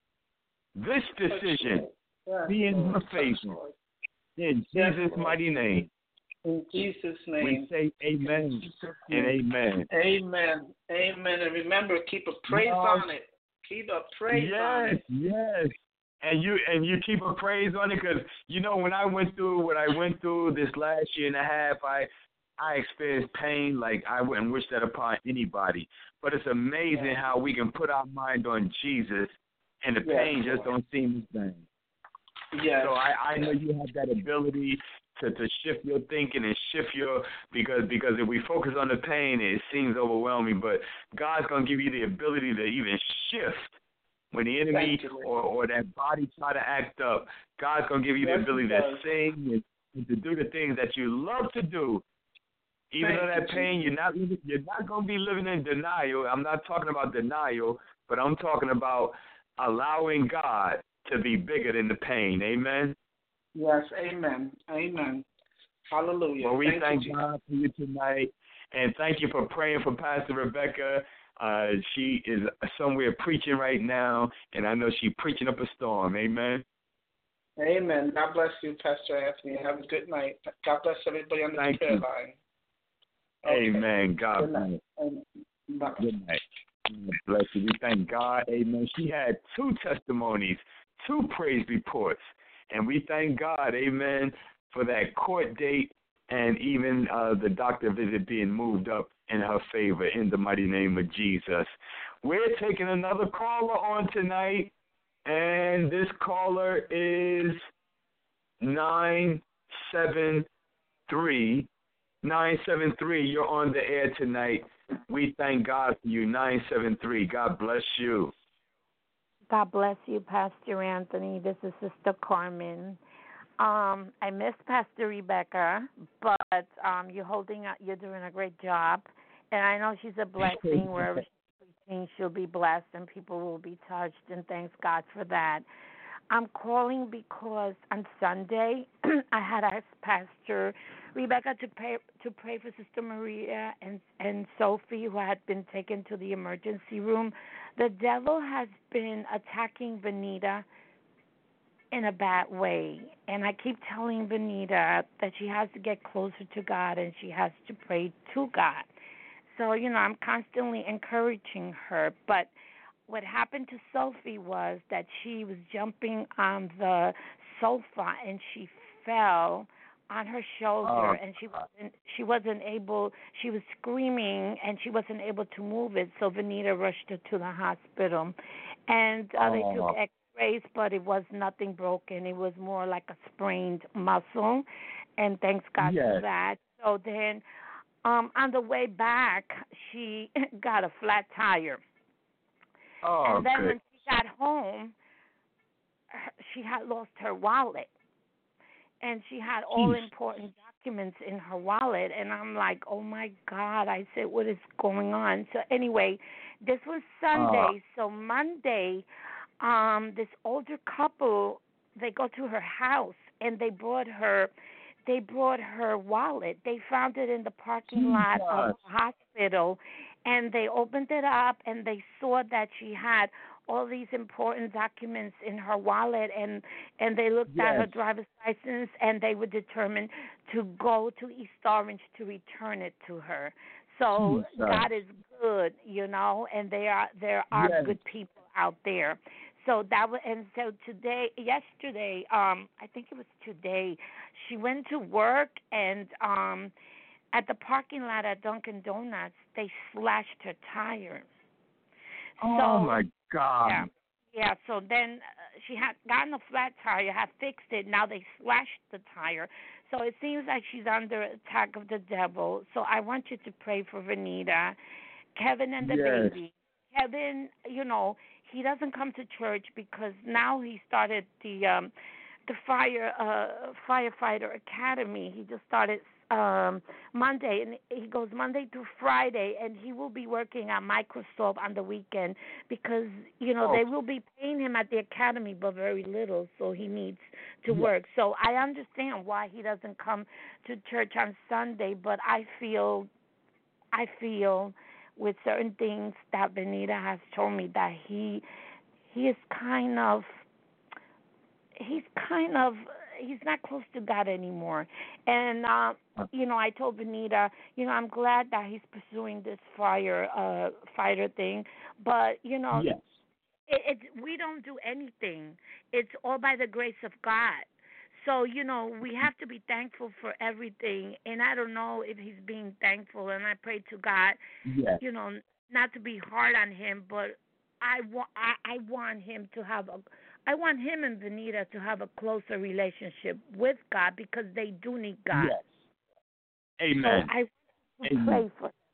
be in her favor. In Jesus' mighty name. In Jesus' name. We say amen and amen. Amen. Amen. And remember, keep a praise on it. Keep a praise on it. Yes. And you keep a praise on it because, you know, when I went through what I went through this last year and a half, I experienced pain like I wouldn't wish that upon anybody. But it's amazing how we can put our mind on Jesus and the pain just don't seem the same. Yes. So I know you have that ability to shift your thinking and shift your because if we focus on the pain, it seems overwhelming. But God's gonna give you the ability to even shift when the enemy or that body try to act up. God's gonna give you the ability to sing and to do the things that you love to do. Even though that pain, you're not gonna be living in denial. I'm not talking about denial, but I'm talking about allowing God to be bigger than the pain. Amen. Yes, amen. Amen. Hallelujah. Well, we thank God for you tonight, and thank you for praying for Pastor Rebecca. She is somewhere preaching right now, and I know she's preaching up a storm. Amen. Amen. God bless you, Pastor Anthony. Have a good night. God bless everybody on the prayer line. Okay. Amen. God bless. Good night. God bless you. We thank God. Amen. She had 2 testimonies, 2 praise reports. And we thank God, amen, for that court date and even the doctor visit being moved up in her favor in the mighty name of Jesus. We're taking another caller on tonight, and this caller is 973. 973, you're on the air tonight. We thank God for you, 973. God bless you. God bless you, Pastor Anthony. This is Sister Carmen. I miss Pastor Rebecca, but you're doing a great job. And I know she's a blessing. Wherever she's preaching, she'll be blessed and people will be touched, and thanks God for that. I'm calling because on Sunday I had asked Pastor Rebecca to pray for Sister Maria and Sophie, who had been taken to the emergency room. The devil has been attacking Benita in a bad way, and I keep telling Benita that she has to get closer to God and she has to pray to God. So, you know, I'm constantly encouraging her, but what happened to Sophie was that she was jumping on the sofa and she fell on her shoulder, and she wasn't able. She was screaming and she wasn't able to move it. So Benita rushed her to the hospital, and they took X-rays, but it was nothing broken. It was more like a sprained muscle, and thanks God for that. So then, on the way back, she got a flat tire. And then when she got home, she had lost her wallet. And she had all important documents in her wallet. And I'm like, oh, my God. I said, what is going on? So anyway, this was Sunday. So Monday, this older couple, they go to her house, and they brought her they brought her wallet. They found it in the parking lot of the hospital, and they opened it up, and they saw that she had all these important documents in her wallet, and they looked at her driver's license, and they were determined to go to East Orange to return it to her. So God is good, you know, and there are good people out there. So yesterday, I think it was today, she went to work, and at the parking lot at Dunkin' Donuts, they slashed her tire. Oh my God. Yeah, so then she had gotten a flat tire, had fixed it. Now they slashed the tire. So it seems like she's under attack of the devil. So I want you to pray for Vanita, Kevin, and the baby. Kevin, you know, he doesn't come to church because now he started the firefighter academy. He just started Monday, and he goes Monday through Friday, and he will be working at Microsoft on the weekend because, you know, they will be paying him at the academy but very little, so he needs to work. So I understand why he doesn't come to church on Sunday, but I feel with certain things that Benita has told me that he is he's not close to God anymore. And, you know, I told Benita, you know, I'm glad that he's pursuing this fighter thing. But, you know, we don't do anything. It's all by the grace of God. So, you know, we have to be thankful for everything. And I don't know if he's being thankful. And I pray to God, you know, not to be hard on him, but I want him to have I want him and Benita to have a closer relationship with God because they do need God. Yes. Amen. So I pray for him.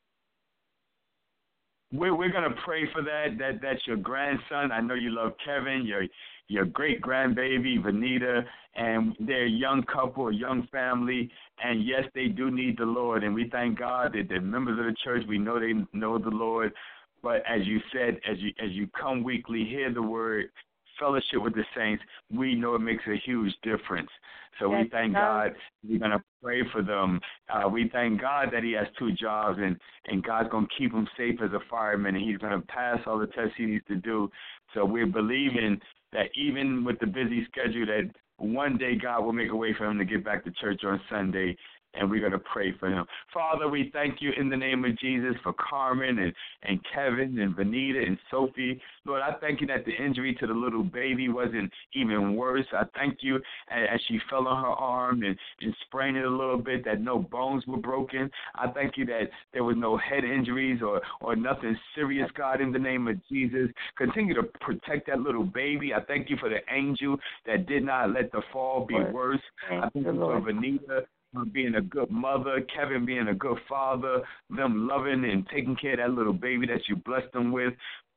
We're gonna pray for that. That's your grandson. I know you love Kevin, your great grandbaby Vanita, and they're a young couple, a young family. And yes, they do need the Lord. And we thank God that they're members of the church. We know they know the Lord. But as you said, as you come weekly, hear the word, fellowship with the saints, we know it makes a huge difference. So we thank God. We're going to pray for them. We thank God that he has 2 jobs, and God's going to keep him safe as a fireman, and he's going to pass all the tests he needs to do. So we're believing that even with the busy schedule, that one day God will make a way for him to get back to church on Sunday. And we're going to pray for him. Father, we thank you in the name of Jesus for Carmen and Kevin and Vanita and Sophie. Lord, I thank you that the injury to the little baby wasn't even worse. I thank you as she fell on her arm and sprained it a little bit, that no bones were broken. I thank you that there was no head injuries or nothing serious, God, in the name of Jesus. Continue to protect that little baby. I thank you for the angel that did not let the fall be worse. I thank you for Vanita being a good mother, Kevin being a good father, them loving and taking care of that little baby that you blessed them with.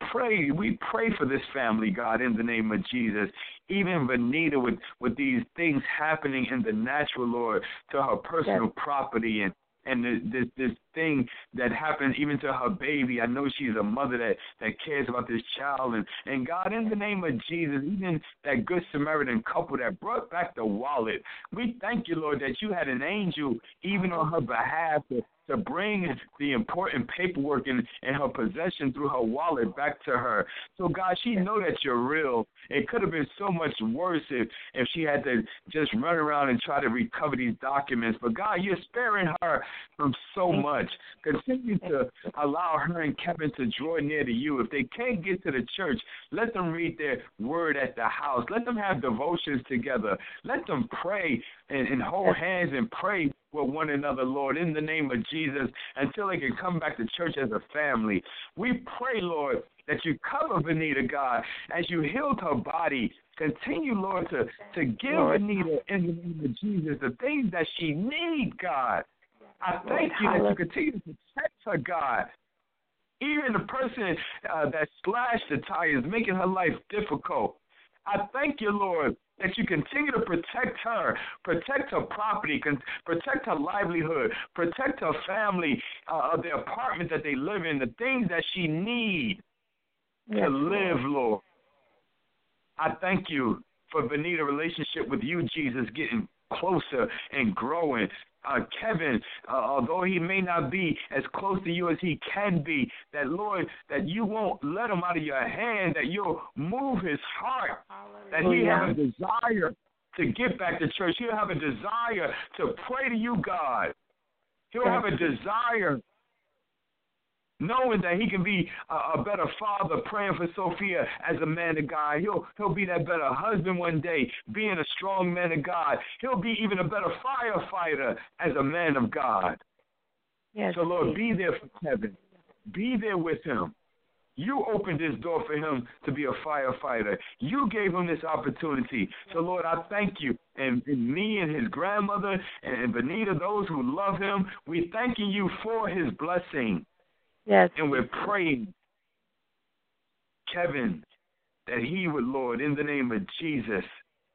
We pray for this family, God, in the name of Jesus. Even Vanita with these things happening in the natural, Lord, to her personal property and this thing that happened even to her baby. I know she's a mother that cares about this child. And God, in the name of Jesus, even that good Samaritan couple that brought back the wallet, we thank you, Lord, that you had an angel even on her behalf to bring the important paperwork in her possession through her wallet back to her. So, God, she know that you're real. It could have been so much worse if she had to just run around and try to recover these documents. But, God, you're sparing her from so much. Continue to allow her and Kevin to draw near to you. If they can't get to the church, let them read their word at the house. Let them have devotions together. Let them pray and hold hands and pray with one another, Lord, in the name of Jesus, until they can come back to church as a family. We pray, Lord, that you cover Vanita, God, as you healed her body. Continue, Lord, to give Vanita, in the name of Jesus, the things that she needs, God. I thank you that you continue to protect her, God. Even the person that slashed the tires, making her life difficult. I thank you, Lord, that you continue to protect her property, protect her livelihood, protect her family, the apartment that they live in, the things that she needs to live, Lord. I thank you for Vanita's relationship with you, Jesus, getting closer and growing. Kevin, although he may not be as close to you as he can be, that, Lord, that you won't let him out of your hand, that you'll move his heart, that he have a desire to get back to church. He'll have a desire to pray to you, God. He'll have a desire knowing that he can be a better father, praying for Sophia as a man of God. He'll be that better husband one day, being a strong man of God. He'll be even a better firefighter as a man of God. Yes, so, Lord, be there for Kevin. Be there with him. You opened this door for him to be a firefighter. You gave him this opportunity. So, Lord, I thank you. And me and his grandmother and Benita, those who love him, we thanking you for his blessing. Yes. And we're praying, Kevin, that he would, Lord, in the name of Jesus,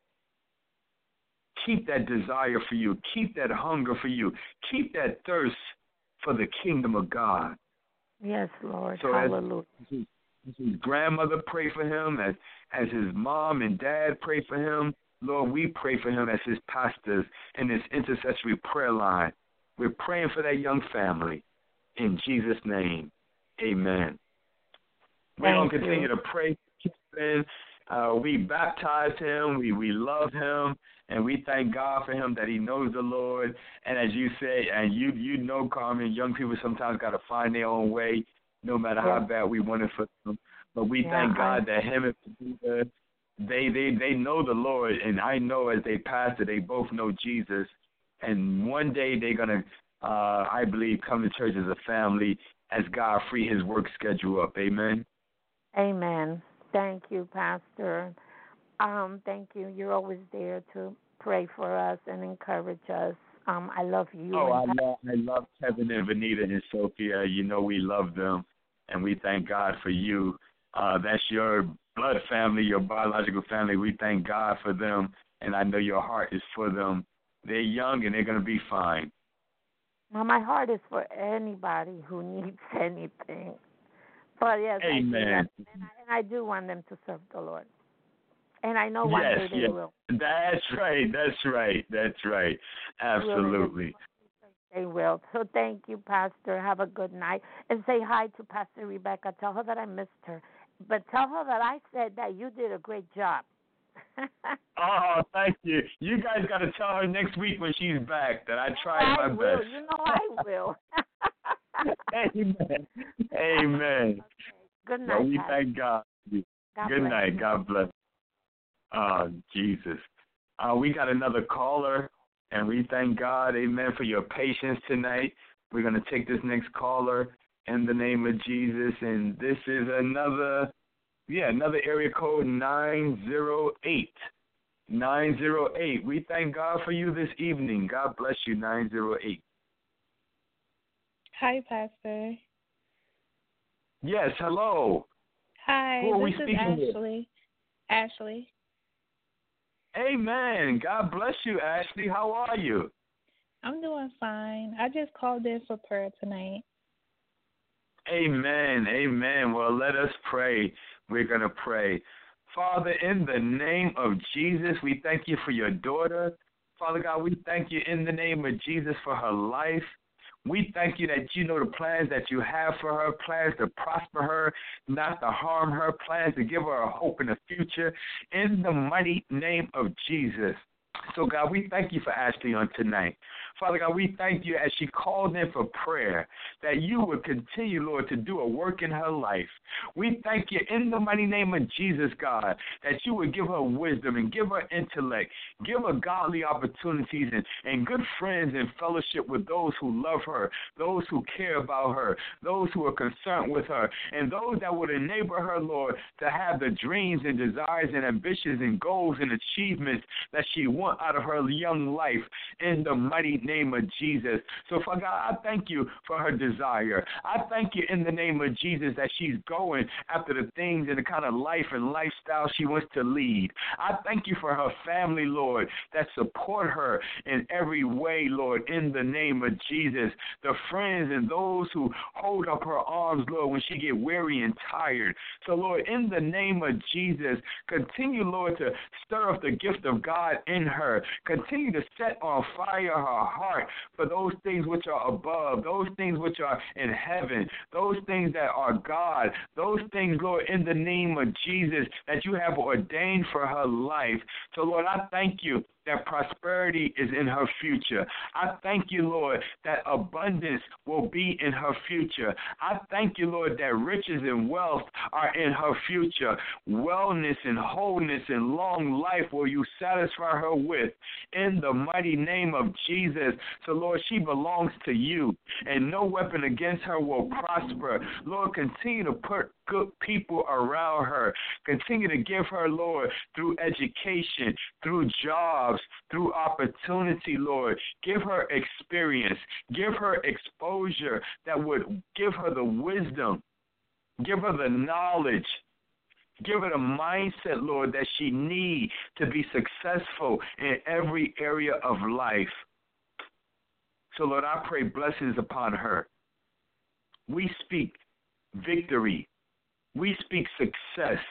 keep that desire for you, keep that hunger for you, keep that thirst for the kingdom of God. Yes, Lord. So hallelujah. As his grandmother pray for him, as his mom and dad pray for him, Lord, we pray for him as his pastors in this intercessory prayer line. We're praying for that young family. In Jesus' name, amen. We're going to continue to pray for him. We baptize him. We love him. And we thank God for him that he knows the Lord. And as you say, and you know, Carmen, young people sometimes got to find their own way, no matter how bad we want it for them. But we thank God that him and Peter, they know the Lord. And I know as they pastor, they both know Jesus. And one day they're going to, I believe, come to church as a family as God free his work schedule up. Amen. Amen. Thank you, Pastor. Thank you. You're always there to pray for us and encourage us. I love you. I love Kevin and Benita and Sophia. You know we love them, and we thank God for you. That's your blood family, your biological family. We thank God for them, and I know your heart is for them. They're young, and they're going to be fine. Well, my heart is for anybody who needs anything. But, yes, amen. And I do want them to serve the Lord. And I know one day they will. That's right. Absolutely. They will. So thank you, Pastor. Have a good night. And say hi to Pastor Rebecca. Tell her that I missed her. But tell her that I said that you did a great job. Oh, thank you. You guys got to tell her next week when she's back that I tried my best. You know I will. Amen. Amen. Good night. We thank God. Good night. God bless. Oh, Jesus. We got another caller, and we thank God, amen, for your patience tonight. We're going to take this next caller in the name of Jesus, and this is another area code 908. 908. We thank God for you this evening. God bless you, 908. Hi, Pastor. Yes, hello. Hi, this is Ashley. With? Ashley. Amen. God bless you, Ashley. How are you? I'm doing fine. I just called in for prayer tonight. Amen. Amen. Well, let us pray. We're going to pray. Father, in the name of Jesus, we thank you for your daughter. Father God, we thank you in the name of Jesus for her life. We thank you that you know the plans that you have for her, plans to prosper her, not to harm her, plans to give her a hope in the future, in the mighty name of Jesus. So, God, we thank you for Ashley on tonight. Father God, we thank you as she called in for prayer, that you would continue, Lord, to do a work in her life. We thank you in the mighty name of Jesus, God, that you would give her wisdom and give her intellect, give her godly opportunities and good friends and fellowship with those who love her, those who care about her, those who are concerned with her, and those that would enable her, Lord, to have the dreams and desires and ambitions and goals and achievements that she wants out of her young life in the mighty name of Jesus. So, Father God, I thank you for her desire. I thank you in the name of Jesus that she's going after the things and the kind of life and lifestyle she wants to lead. I thank you for her family, Lord, that support her in every way, Lord, in the name of Jesus. The friends and those who hold up her arms, Lord, when she get weary and tired. So, Lord, in the name of Jesus, continue, Lord, to stir up the gift of God in her. Continue to set on fire her heart for those things which are above, those things which are in heaven, those things that are God, those things, Lord, in the name of Jesus, that you have ordained for her life. So, Lord, I thank you that prosperity is in her future. I thank you, Lord, that abundance will be in her future. I thank you, Lord, that riches and wealth are in her future. Wellness and wholeness and long life will you satisfy her with in the mighty name of Jesus. So, Lord, she belongs to you, and no weapon against her will prosper. Lord, continue to put good people around her. Continue to give her, Lord, through education, through jobs, through opportunity, Lord. Give her experience. Give her exposure that would give her the wisdom. Give her the knowledge. Give her the mindset, Lord, that she needs to be successful in every area of life. So, Lord, I pray blessings upon her. We speak victory. We speak success.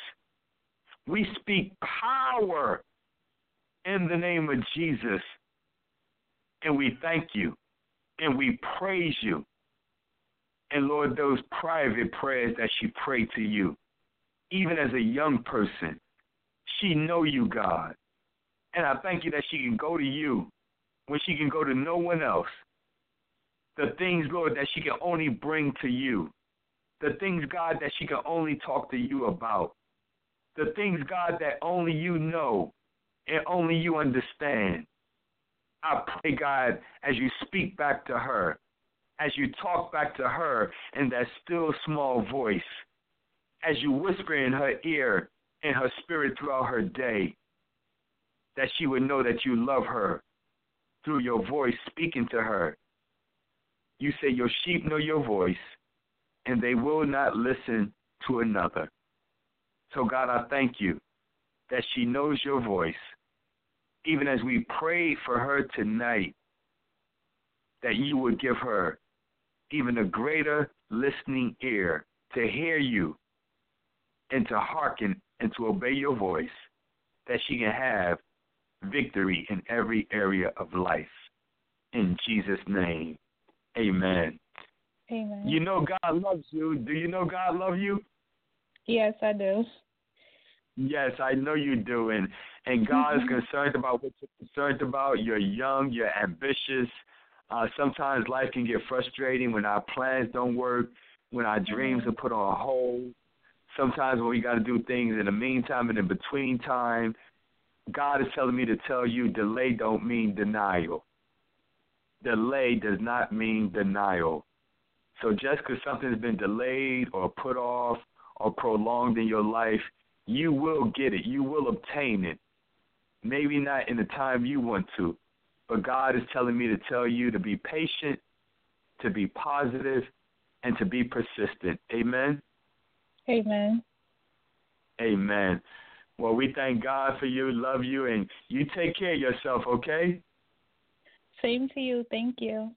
We speak power in the name of Jesus. And we thank you. And we praise you. And, Lord, those private prayers that she prayed to you, even as a young person, she know you, God. And I thank you that she can go to you when she can go to no one else. The things, Lord, that she can only bring to you. The things, God, that she can only talk to you about. The things, God, that only you know and only you understand. I pray, God, as you speak back to her, as you talk back to her in that still small voice, as you whisper in her ear and her spirit throughout her day, that she would know that you love her through your voice speaking to her. You say your sheep know your voice, and they will not listen to another. So, God, I thank you that she knows your voice, even as we pray for her tonight, that you would give her even a greater listening ear to hear you and to hearken and to obey your voice, that she can have victory in every area of life. In Jesus' name, amen. Amen. You know God loves you. Do you know God loves you? Yes, I do. Yes, I know you do. And God is concerned about what you're concerned about. You're young. You're ambitious. Sometimes life can get frustrating when our plans don't work, when our dreams are put on hold. Sometimes when we got to do things in the meantime and in between time. God is telling me to tell you delay don't mean denial. Delay does not mean denial. So just because something's been delayed or put off or prolonged in your life, you will get it. You will obtain it. Maybe not in the time you want to, but God is telling me to tell you to be patient, to be positive, and to be persistent. Amen? Amen. Amen. Well, we thank God for you, love you, and you take care of yourself, okay? Same to you. Thank you.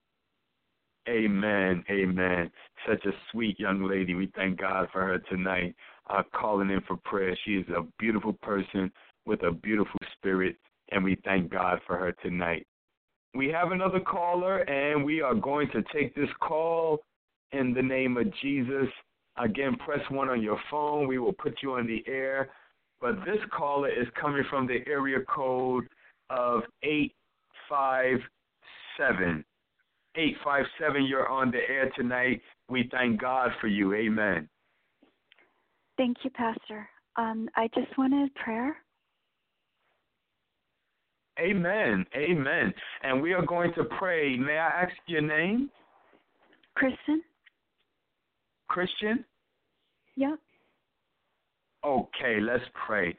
Amen. Amen. Such a sweet young lady. We thank God for her tonight, calling in for prayer. She is a beautiful person with a beautiful spirit, and we thank God for her tonight. We have another caller, and we are going to take this call in the name of Jesus. Again, press 1 on your phone. We will put you on the air. But this caller is coming from the area code of 857. 857, you're on the air tonight. We thank God for you. Amen. Thank you, Pastor. I just wanted prayer. Amen. Amen. And we are going to pray. May I ask your name? Kristen? Christian? Yep. Okay, let's pray.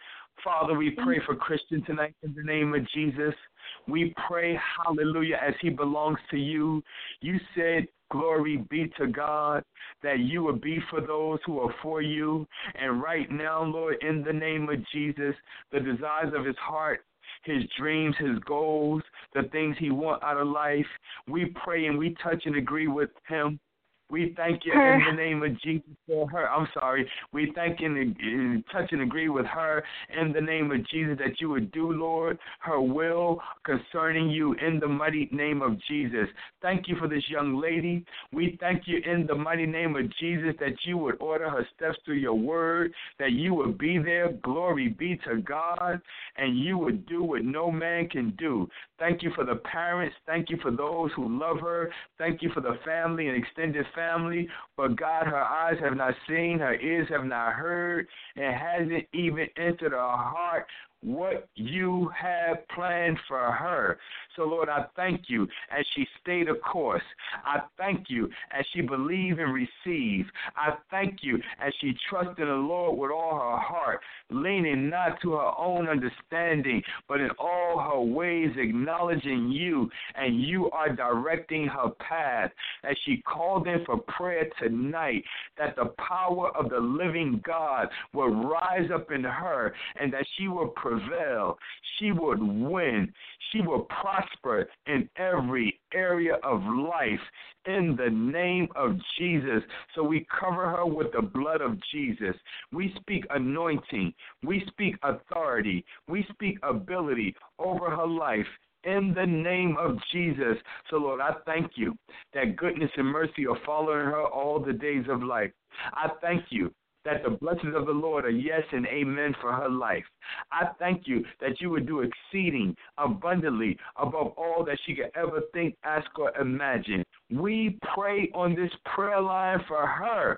Father, we pray for Christian tonight in the name of Jesus. We pray, hallelujah, as he belongs to you. You said, glory be to God, that you will be for those who are for you. And right now, Lord, in the name of Jesus, the desires of his heart, his dreams, his goals, the things he wants out of life, we pray and we touch and agree with him. We thank you in the name of Jesus for her. I'm sorry. We thank you and touch and agree with her in the name of Jesus that you would do, Lord, her will concerning you in the mighty name of Jesus. Thank you for this young lady. We thank you in the mighty name of Jesus that you would order her steps through your word, that you would be there. Glory be to God, and you would do what no man can do. Thank you for the parents. Thank you for those who love her. Thank you for the family and extended family. But God, her eyes have not seen, her ears have not heard, and hasn't even entered her heart what you have planned for her. So, Lord, I thank you as she stayed a course. I thank you as she believed and received. I thank you as she trusted in the Lord with all her heart, leaning not to her own understanding, but in all her ways acknowledging you, and you are directing her path. As she called in for prayer tonight, that the power of the living God will rise up in her, and that she will prevail, she would win, she will prosper in every area of life in the name of Jesus. So we cover her with the blood of Jesus. We speak anointing, we speak authority, we speak ability over her life in the name of Jesus. So, Lord, I thank you that goodness and mercy are following her all the days of life. I thank you that the blessings of the Lord are yes and amen for her life. I thank you that you would do exceeding abundantly above all that she could ever think, ask, or imagine. We pray on this prayer line for her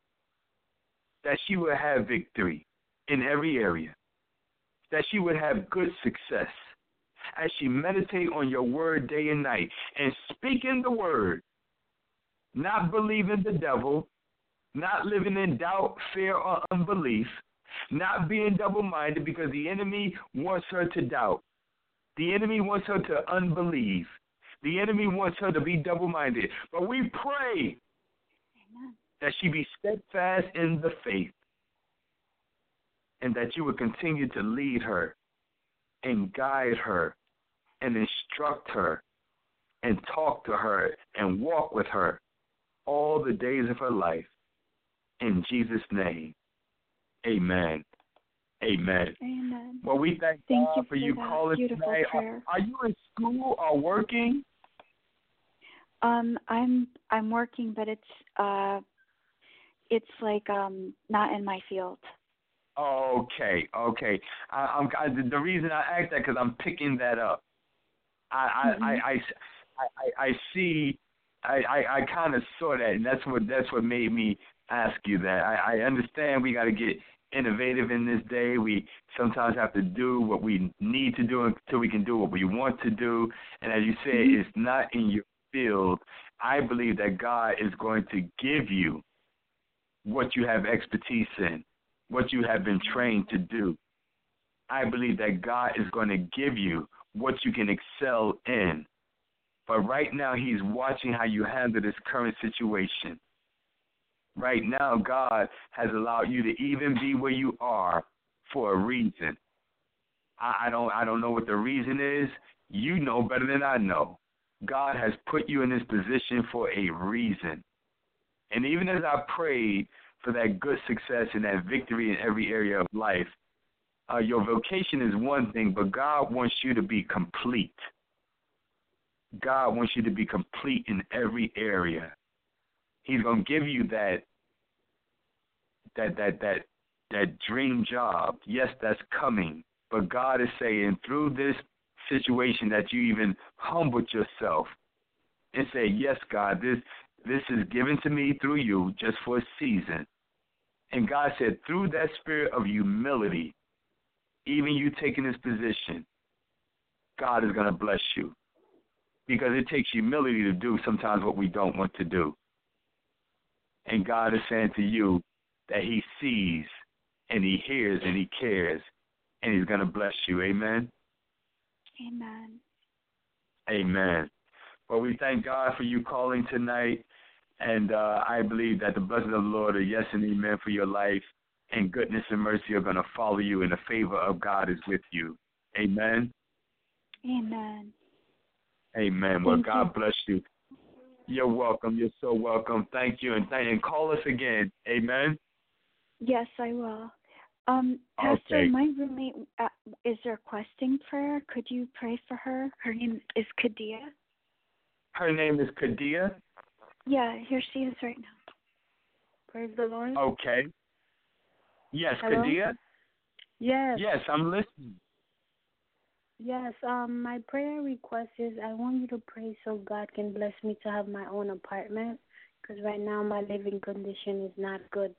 that she would have victory in every area, that she would have good success as she meditate on your word day and night and speaking the word, not believing the devil, not living in doubt, fear, or unbelief, not being double-minded because the enemy wants her to doubt. The enemy wants her to unbelieve. The enemy wants her to be double-minded. But we pray that she be steadfast in the faith and that you would continue to lead her and guide her and instruct her and talk to her and walk with her all the days of her life. In Jesus' name, amen. Amen. Amen. Well, we thank God you for you calling tonight. Are you in school or working? I'm working, but it's like not in my field. Okay. The reason I asked that because I'm picking that up. I see. I kind of saw that, and that's what made me ask you that. I understand we got to get innovative in this day. We sometimes have to do what we need to do until we can do what we want to do. And as you said, it's not in your field. I believe that God is going to give you what you have expertise in, what you have been trained to do. I believe that God is going to give you what you can excel in. But right now, he's watching how you handle this current situation. Right now, God has allowed you to even be where you are for a reason. I don't know what the reason is. You know better than I know. God has put you in this position for a reason. And even as I prayed for that good success and that victory in every area of life, your vocation is one thing, but God wants you to be complete. God wants you to be complete in every area. He's going to give you that dream job. Yes, that's coming. But God is saying through this situation that you even humbled yourself and say, yes, God, this is given to me through you just for a season. And God said through that spirit of humility, even you taking this position, God is going to bless you. Because it takes humility to do sometimes what we don't want to do. And God is saying to you that he sees and he hears and he cares. and he's going to bless you. Amen? Amen. Amen. Well, we thank God for you calling tonight, and I believe that the blessings of the Lord are yes and amen for your life, and goodness and mercy are going to follow you, and the favor of God is with you. Amen? Amen. Amen. Well, Thank God you. bless you. You're welcome. You're so welcome. Thank you, and call us again. Amen? Yes, I will. Pastor, Okay. my roommate is requesting prayer. Could you pray for her? Her name is Kadia. Her name is Kadia? Yeah, here she is right now. Praise the Lord. Okay. Yes, Hello? Kadia? Yes. Yes, I'm listening. Yes. My prayer request is I want you to pray so God can bless me to have my own apartment, because right now my living condition is not good.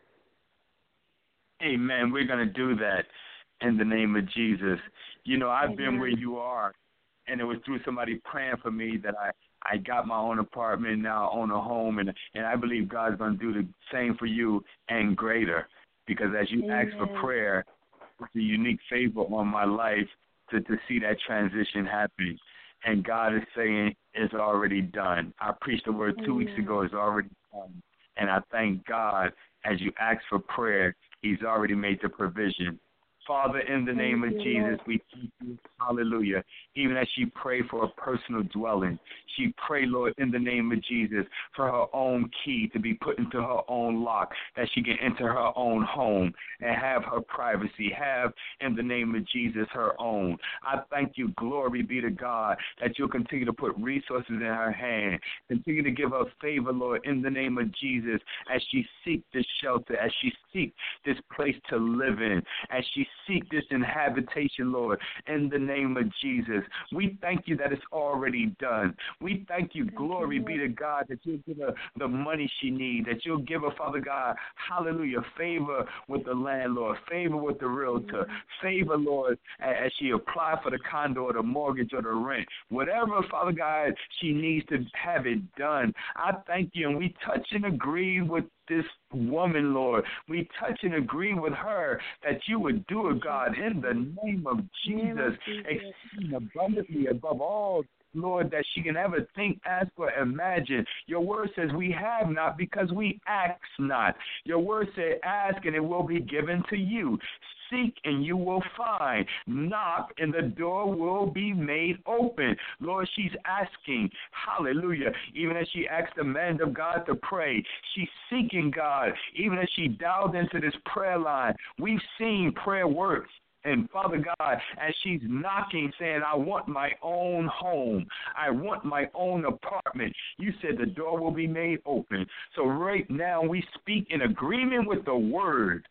Amen. We're going to do that in the name of Jesus. You know, I've been Amen. where you are, and it was through somebody praying for me that I got my own apartment, now I own a home, and I believe God's going to do the same for you and greater, because as you ask for Amen. prayer, it's a unique favor on my life to see that transition happen. And God is saying it's already done. I preached the word 2 weeks ago, it's already done. And I thank God as you ask for prayer, he's already made the provision. Father, in the name of Jesus, we thank you, hallelujah. Even as she prayed for a personal dwelling, she prayed, Lord, in the name of Jesus, for her own key to be put into her own lock, that she can enter her own home and have her privacy, have, in the name of Jesus, her own. I thank you, glory be to God, that you'll continue to put resources in her hand, continue to give her favor, Lord, in the name of Jesus, as she seeks this shelter, as she seeks this place to live in, as she seek this inhabitation, Lord, in the name of Jesus. We thank you that it's already done. We thank you, glory be to God, that you'll give her the money she needs, that you'll give her, Father God, hallelujah, favor with the landlord, favor with the realtor, favor, Lord, as she apply for the condo or the mortgage or the rent. Whatever, Father God, she needs to have it done. I thank you, and we touch and agree with this woman, Lord. We touch and agree with her that you would do it, God, in the name of Jesus, exceeding abundantly above all, Lord, that she can ever think, ask, or imagine. Your word says we have not because we ask not. Your word says ask and it will be given to you. Seek and you will find. Knock and the door will be made open. Lord, she's asking. Hallelujah. Even as she asked the man of God to pray, she's seeking God. Even as she dialed into this prayer line, we've seen prayer work. And Father God, as she's knocking, saying, I want my own home. I want my own apartment. You said the door will be made open. So right now we speak in agreement with the word.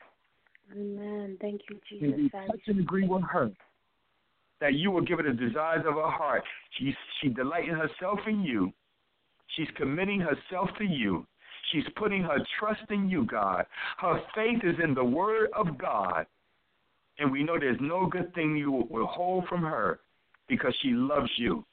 Amen. Thank you, Jesus. And we touch and agree with her that you will give her the desires of her heart. She delighting herself in you. She's committing herself to you. She's putting her trust in you, God. Her faith is in the word of God. And we know there's no good thing you will hold from her because she loves you.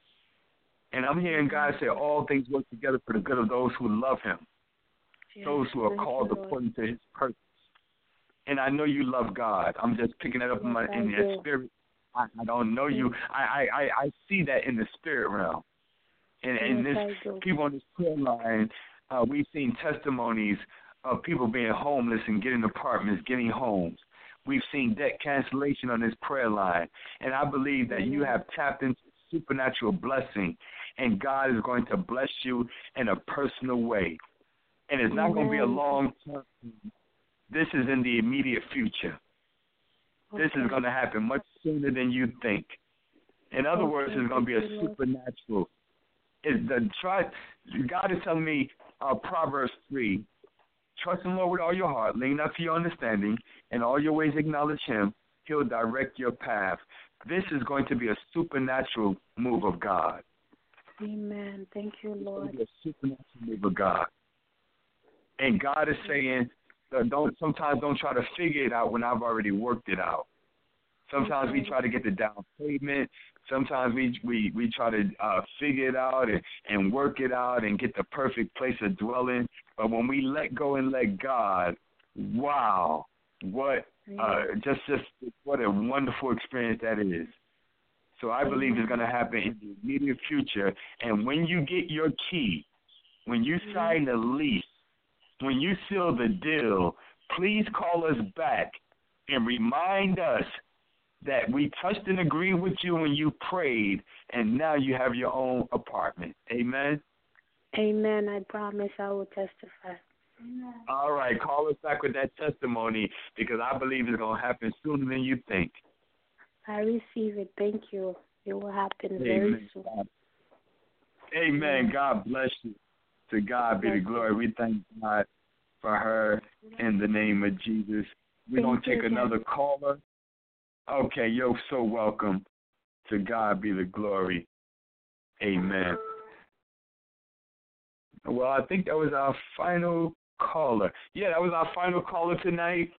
And I'm hearing God say all things work together for the good of those who love him, those who are called according to his purpose. And I know you love God. I'm just picking it up in the spirit. I don't know you. I see that in the spirit realm. And this people on this prayer line, we've seen testimonies of people being homeless and getting apartments, getting homes. We've seen debt cancellation on this prayer line. And I believe that you have tapped into supernatural blessing, and God is going to bless you in a personal way. And it's not going to be a long term. This is in the immediate future. This is going to happen much sooner than you think. In other words, it's going to be a supernatural. God is telling me Proverbs 3, trust in the Lord with all your heart, lean not to your understanding, and all your ways acknowledge him. He'll direct your path. This is going to be a supernatural move of God. Amen. Thank you, Lord. It's going to be a supernatural move of God. And God is saying, sometimes don't try to figure it out when I've already worked it out. Sometimes we try to get the down payment. Sometimes we try to figure it out and work it out and get the perfect place of dwelling. But when we let go and let God, wow, what Just what a wonderful experience that is. So I believe it's going to happen in the immediate future. And when you get your key, when you sign the lease, when you seal the deal, please call us back and remind us that we touched and agreed with you when you prayed, and now you have your own apartment. Amen? Amen. I promise I will testify. All right. Call us back with that testimony, because I believe it's going to happen sooner than you think. I receive it. Thank you. It will happen very soon. Amen. God bless you. To God be the glory. We thank God for her in the name of Jesus. We're going to take another caller. Okay, you're so welcome. To God be the glory. Amen. Well, I think that was our final caller. Yeah, that was our final caller tonight.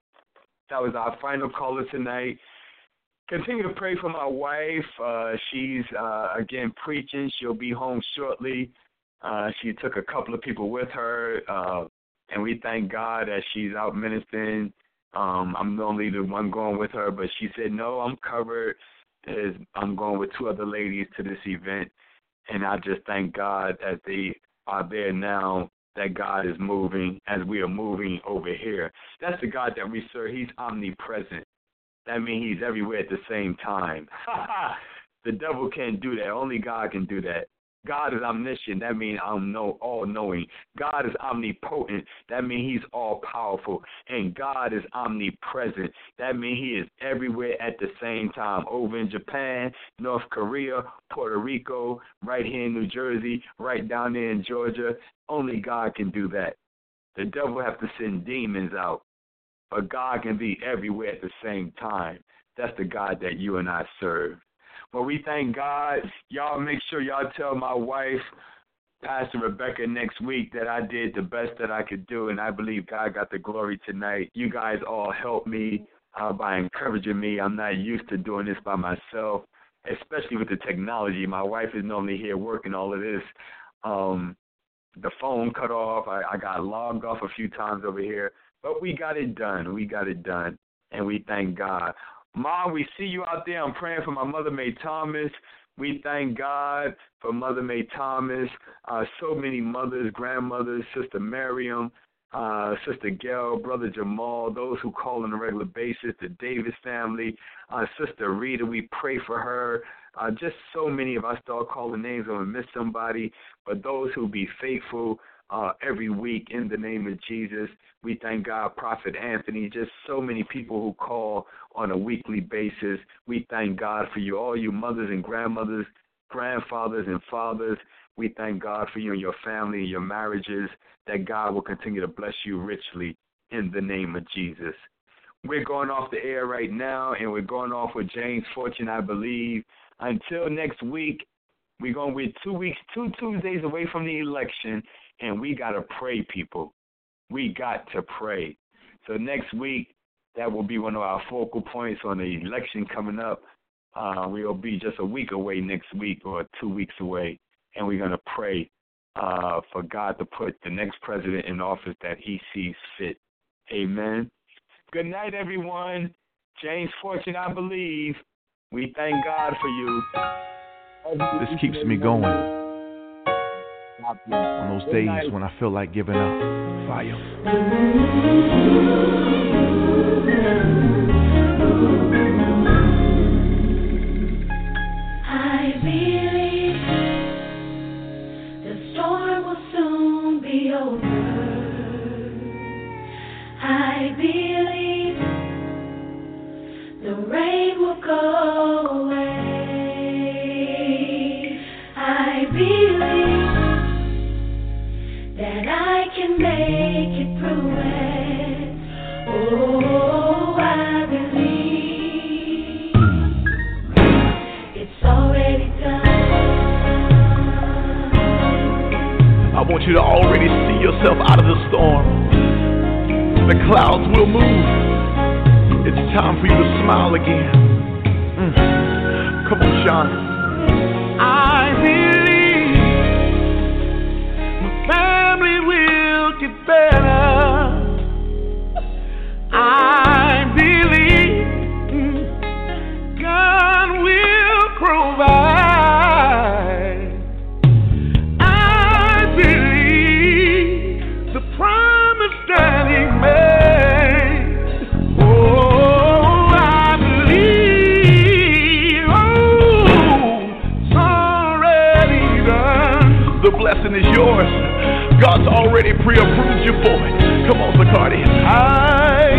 Continue to pray for my wife. She's, again, preaching. She'll be home shortly. She took a couple of people with her, and we thank God that she's out ministering. I'm normally the one going with her, but she said, no, I'm covered. I'm going with two other ladies to this event, and I just thank God as they are there now, that God is moving as we are moving over here. That's the God that we serve. He's omnipresent. That means he's everywhere at the same time. The devil can't do that. Only God can do that. God is omniscient. That means all-knowing. God is omnipotent. That means he's all-powerful. And God is omnipresent. That means he is everywhere at the same time. Over in Japan, North Korea, Puerto Rico, right here in New Jersey, right down there in Georgia. Only God can do that. The devil has to send demons out. But God can be everywhere at the same time. That's the God that you and I serve. Well, we thank God. Y'all make sure y'all tell my wife, Pastor Rebecca, next week that I did the best that I could do, and I believe God got the glory tonight. You guys all helped me by encouraging me. I'm not used to doing this by myself, especially with the technology. My wife is normally here working all of this. The phone cut off. I got logged off a few times over here, but we got it done. And we thank God. Mom, we see you out there. I'm praying for my mother, May Thomas. We thank God for Mother May Thomas. So many mothers, grandmothers, Sister Miriam, Sister Gail, Brother Jamal, those who call on a regular basis, the Davis family, Sister Rita, we pray for her. Just so many of us start calling names. I'm going to miss somebody. But those who be faithful every week in the name of Jesus, we thank God. Prophet Anthony, just so many people who call on a weekly basis. We thank God for you, all you mothers and grandmothers, grandfathers and fathers. We thank God for you and your family and your marriages, that God will continue to bless you richly in the name of Jesus. We're going off the air right now, and we're going off with James Fortune, I believe. Until next week, we're going to be 2 weeks, 2 Tuesdays away from the election, and we got to pray, people. We got to pray. So next week, that will be one of our focal points on the election coming up. We'll be just a week away next week or 2 weeks away, and we're going to pray for God to put the next president in office that he sees fit. Amen. Good night, everyone. James Fortune, I believe. We thank God for you. This keeps me going on those days when I feel like giving up. Fire. I believe the storm will soon be over. I believe the rain will go away. I believe that I can make it through it. Oh, I believe it's already done. I want you to already see yourself out of the storm. The clouds will move. It's time for you to smile again. Come on, Sean. I believe my family will get better. I already pre-approved you for it. Come on, Zacardi. I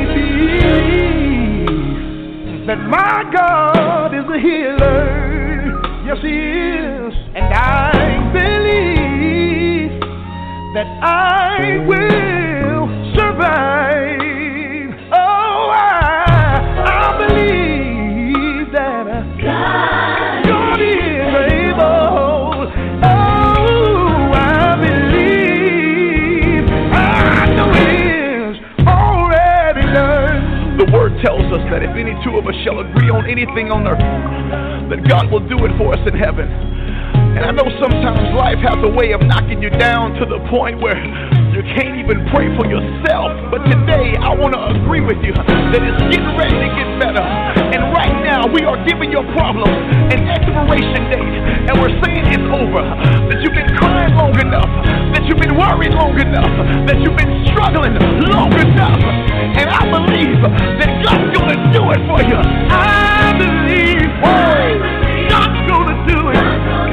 believe that my God is a healer. Yes, He is. And I believe that I will survive. Oh, I believe that God is able. Oh, I believe. I know it is already done. The Word tells us that if any two of us shall agree on anything on earth, that God will do it for us in heaven. And I know sometimes life has a way of knocking you down to the point where you can't even pray for yourself. But today I want to agree with you that it's getting ready to get better. And right now we are giving your problem an expiration date. And we're saying it's over. That you've been crying long enough. That you've been worried long enough. That you've been struggling long enough. And I believe that God's going to do it for you. I believe God's going to do it.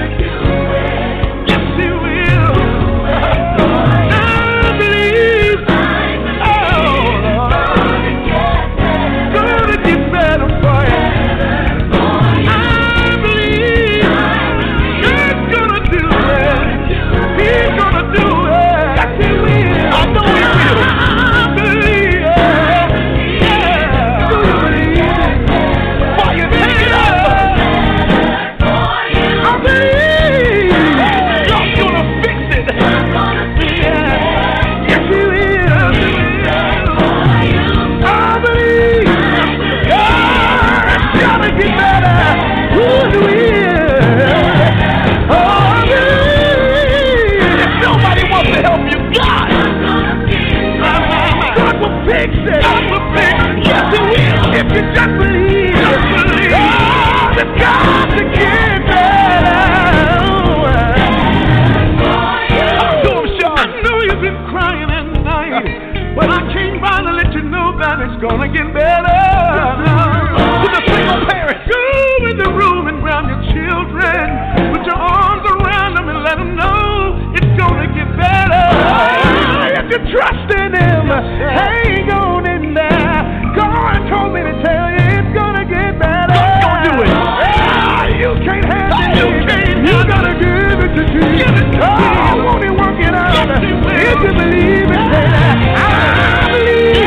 Gonna get better. To the single parents, go in the room and grab your children. Put your arms around them and let them know it's gonna get better. If you trust in Him, hang on in there. God told me to tell you it's gonna get better. God's gonna do it. You can't handle it. You gotta give it to Jesus. Oh, won't He work it out? If you believe it, I believe.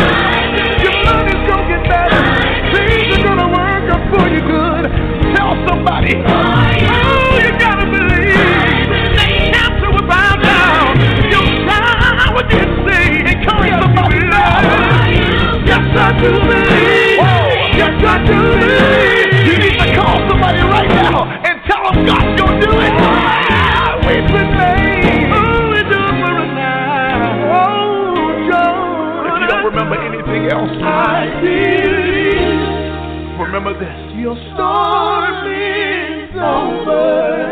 For you good, tell somebody. Oh, you gotta believe. The cancer will bow down. Your child will get saved. Encourage somebody. Yes, I do believe. Yes, I do believe. You need to call somebody right now and tell them God's gonna do it. We've been made. Oh, we do it for a night. Oh, John. If you don't remember anything else, I believe. Remember this. Your storm is over.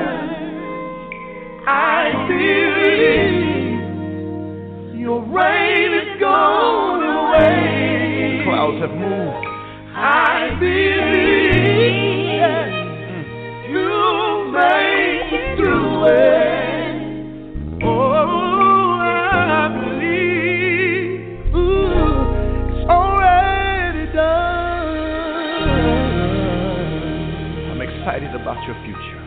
I believe. Your rain is gone away. Clouds have moved. I believe. You made it through it. Oh, I believe. Ooh, it's already done. Excited about your future.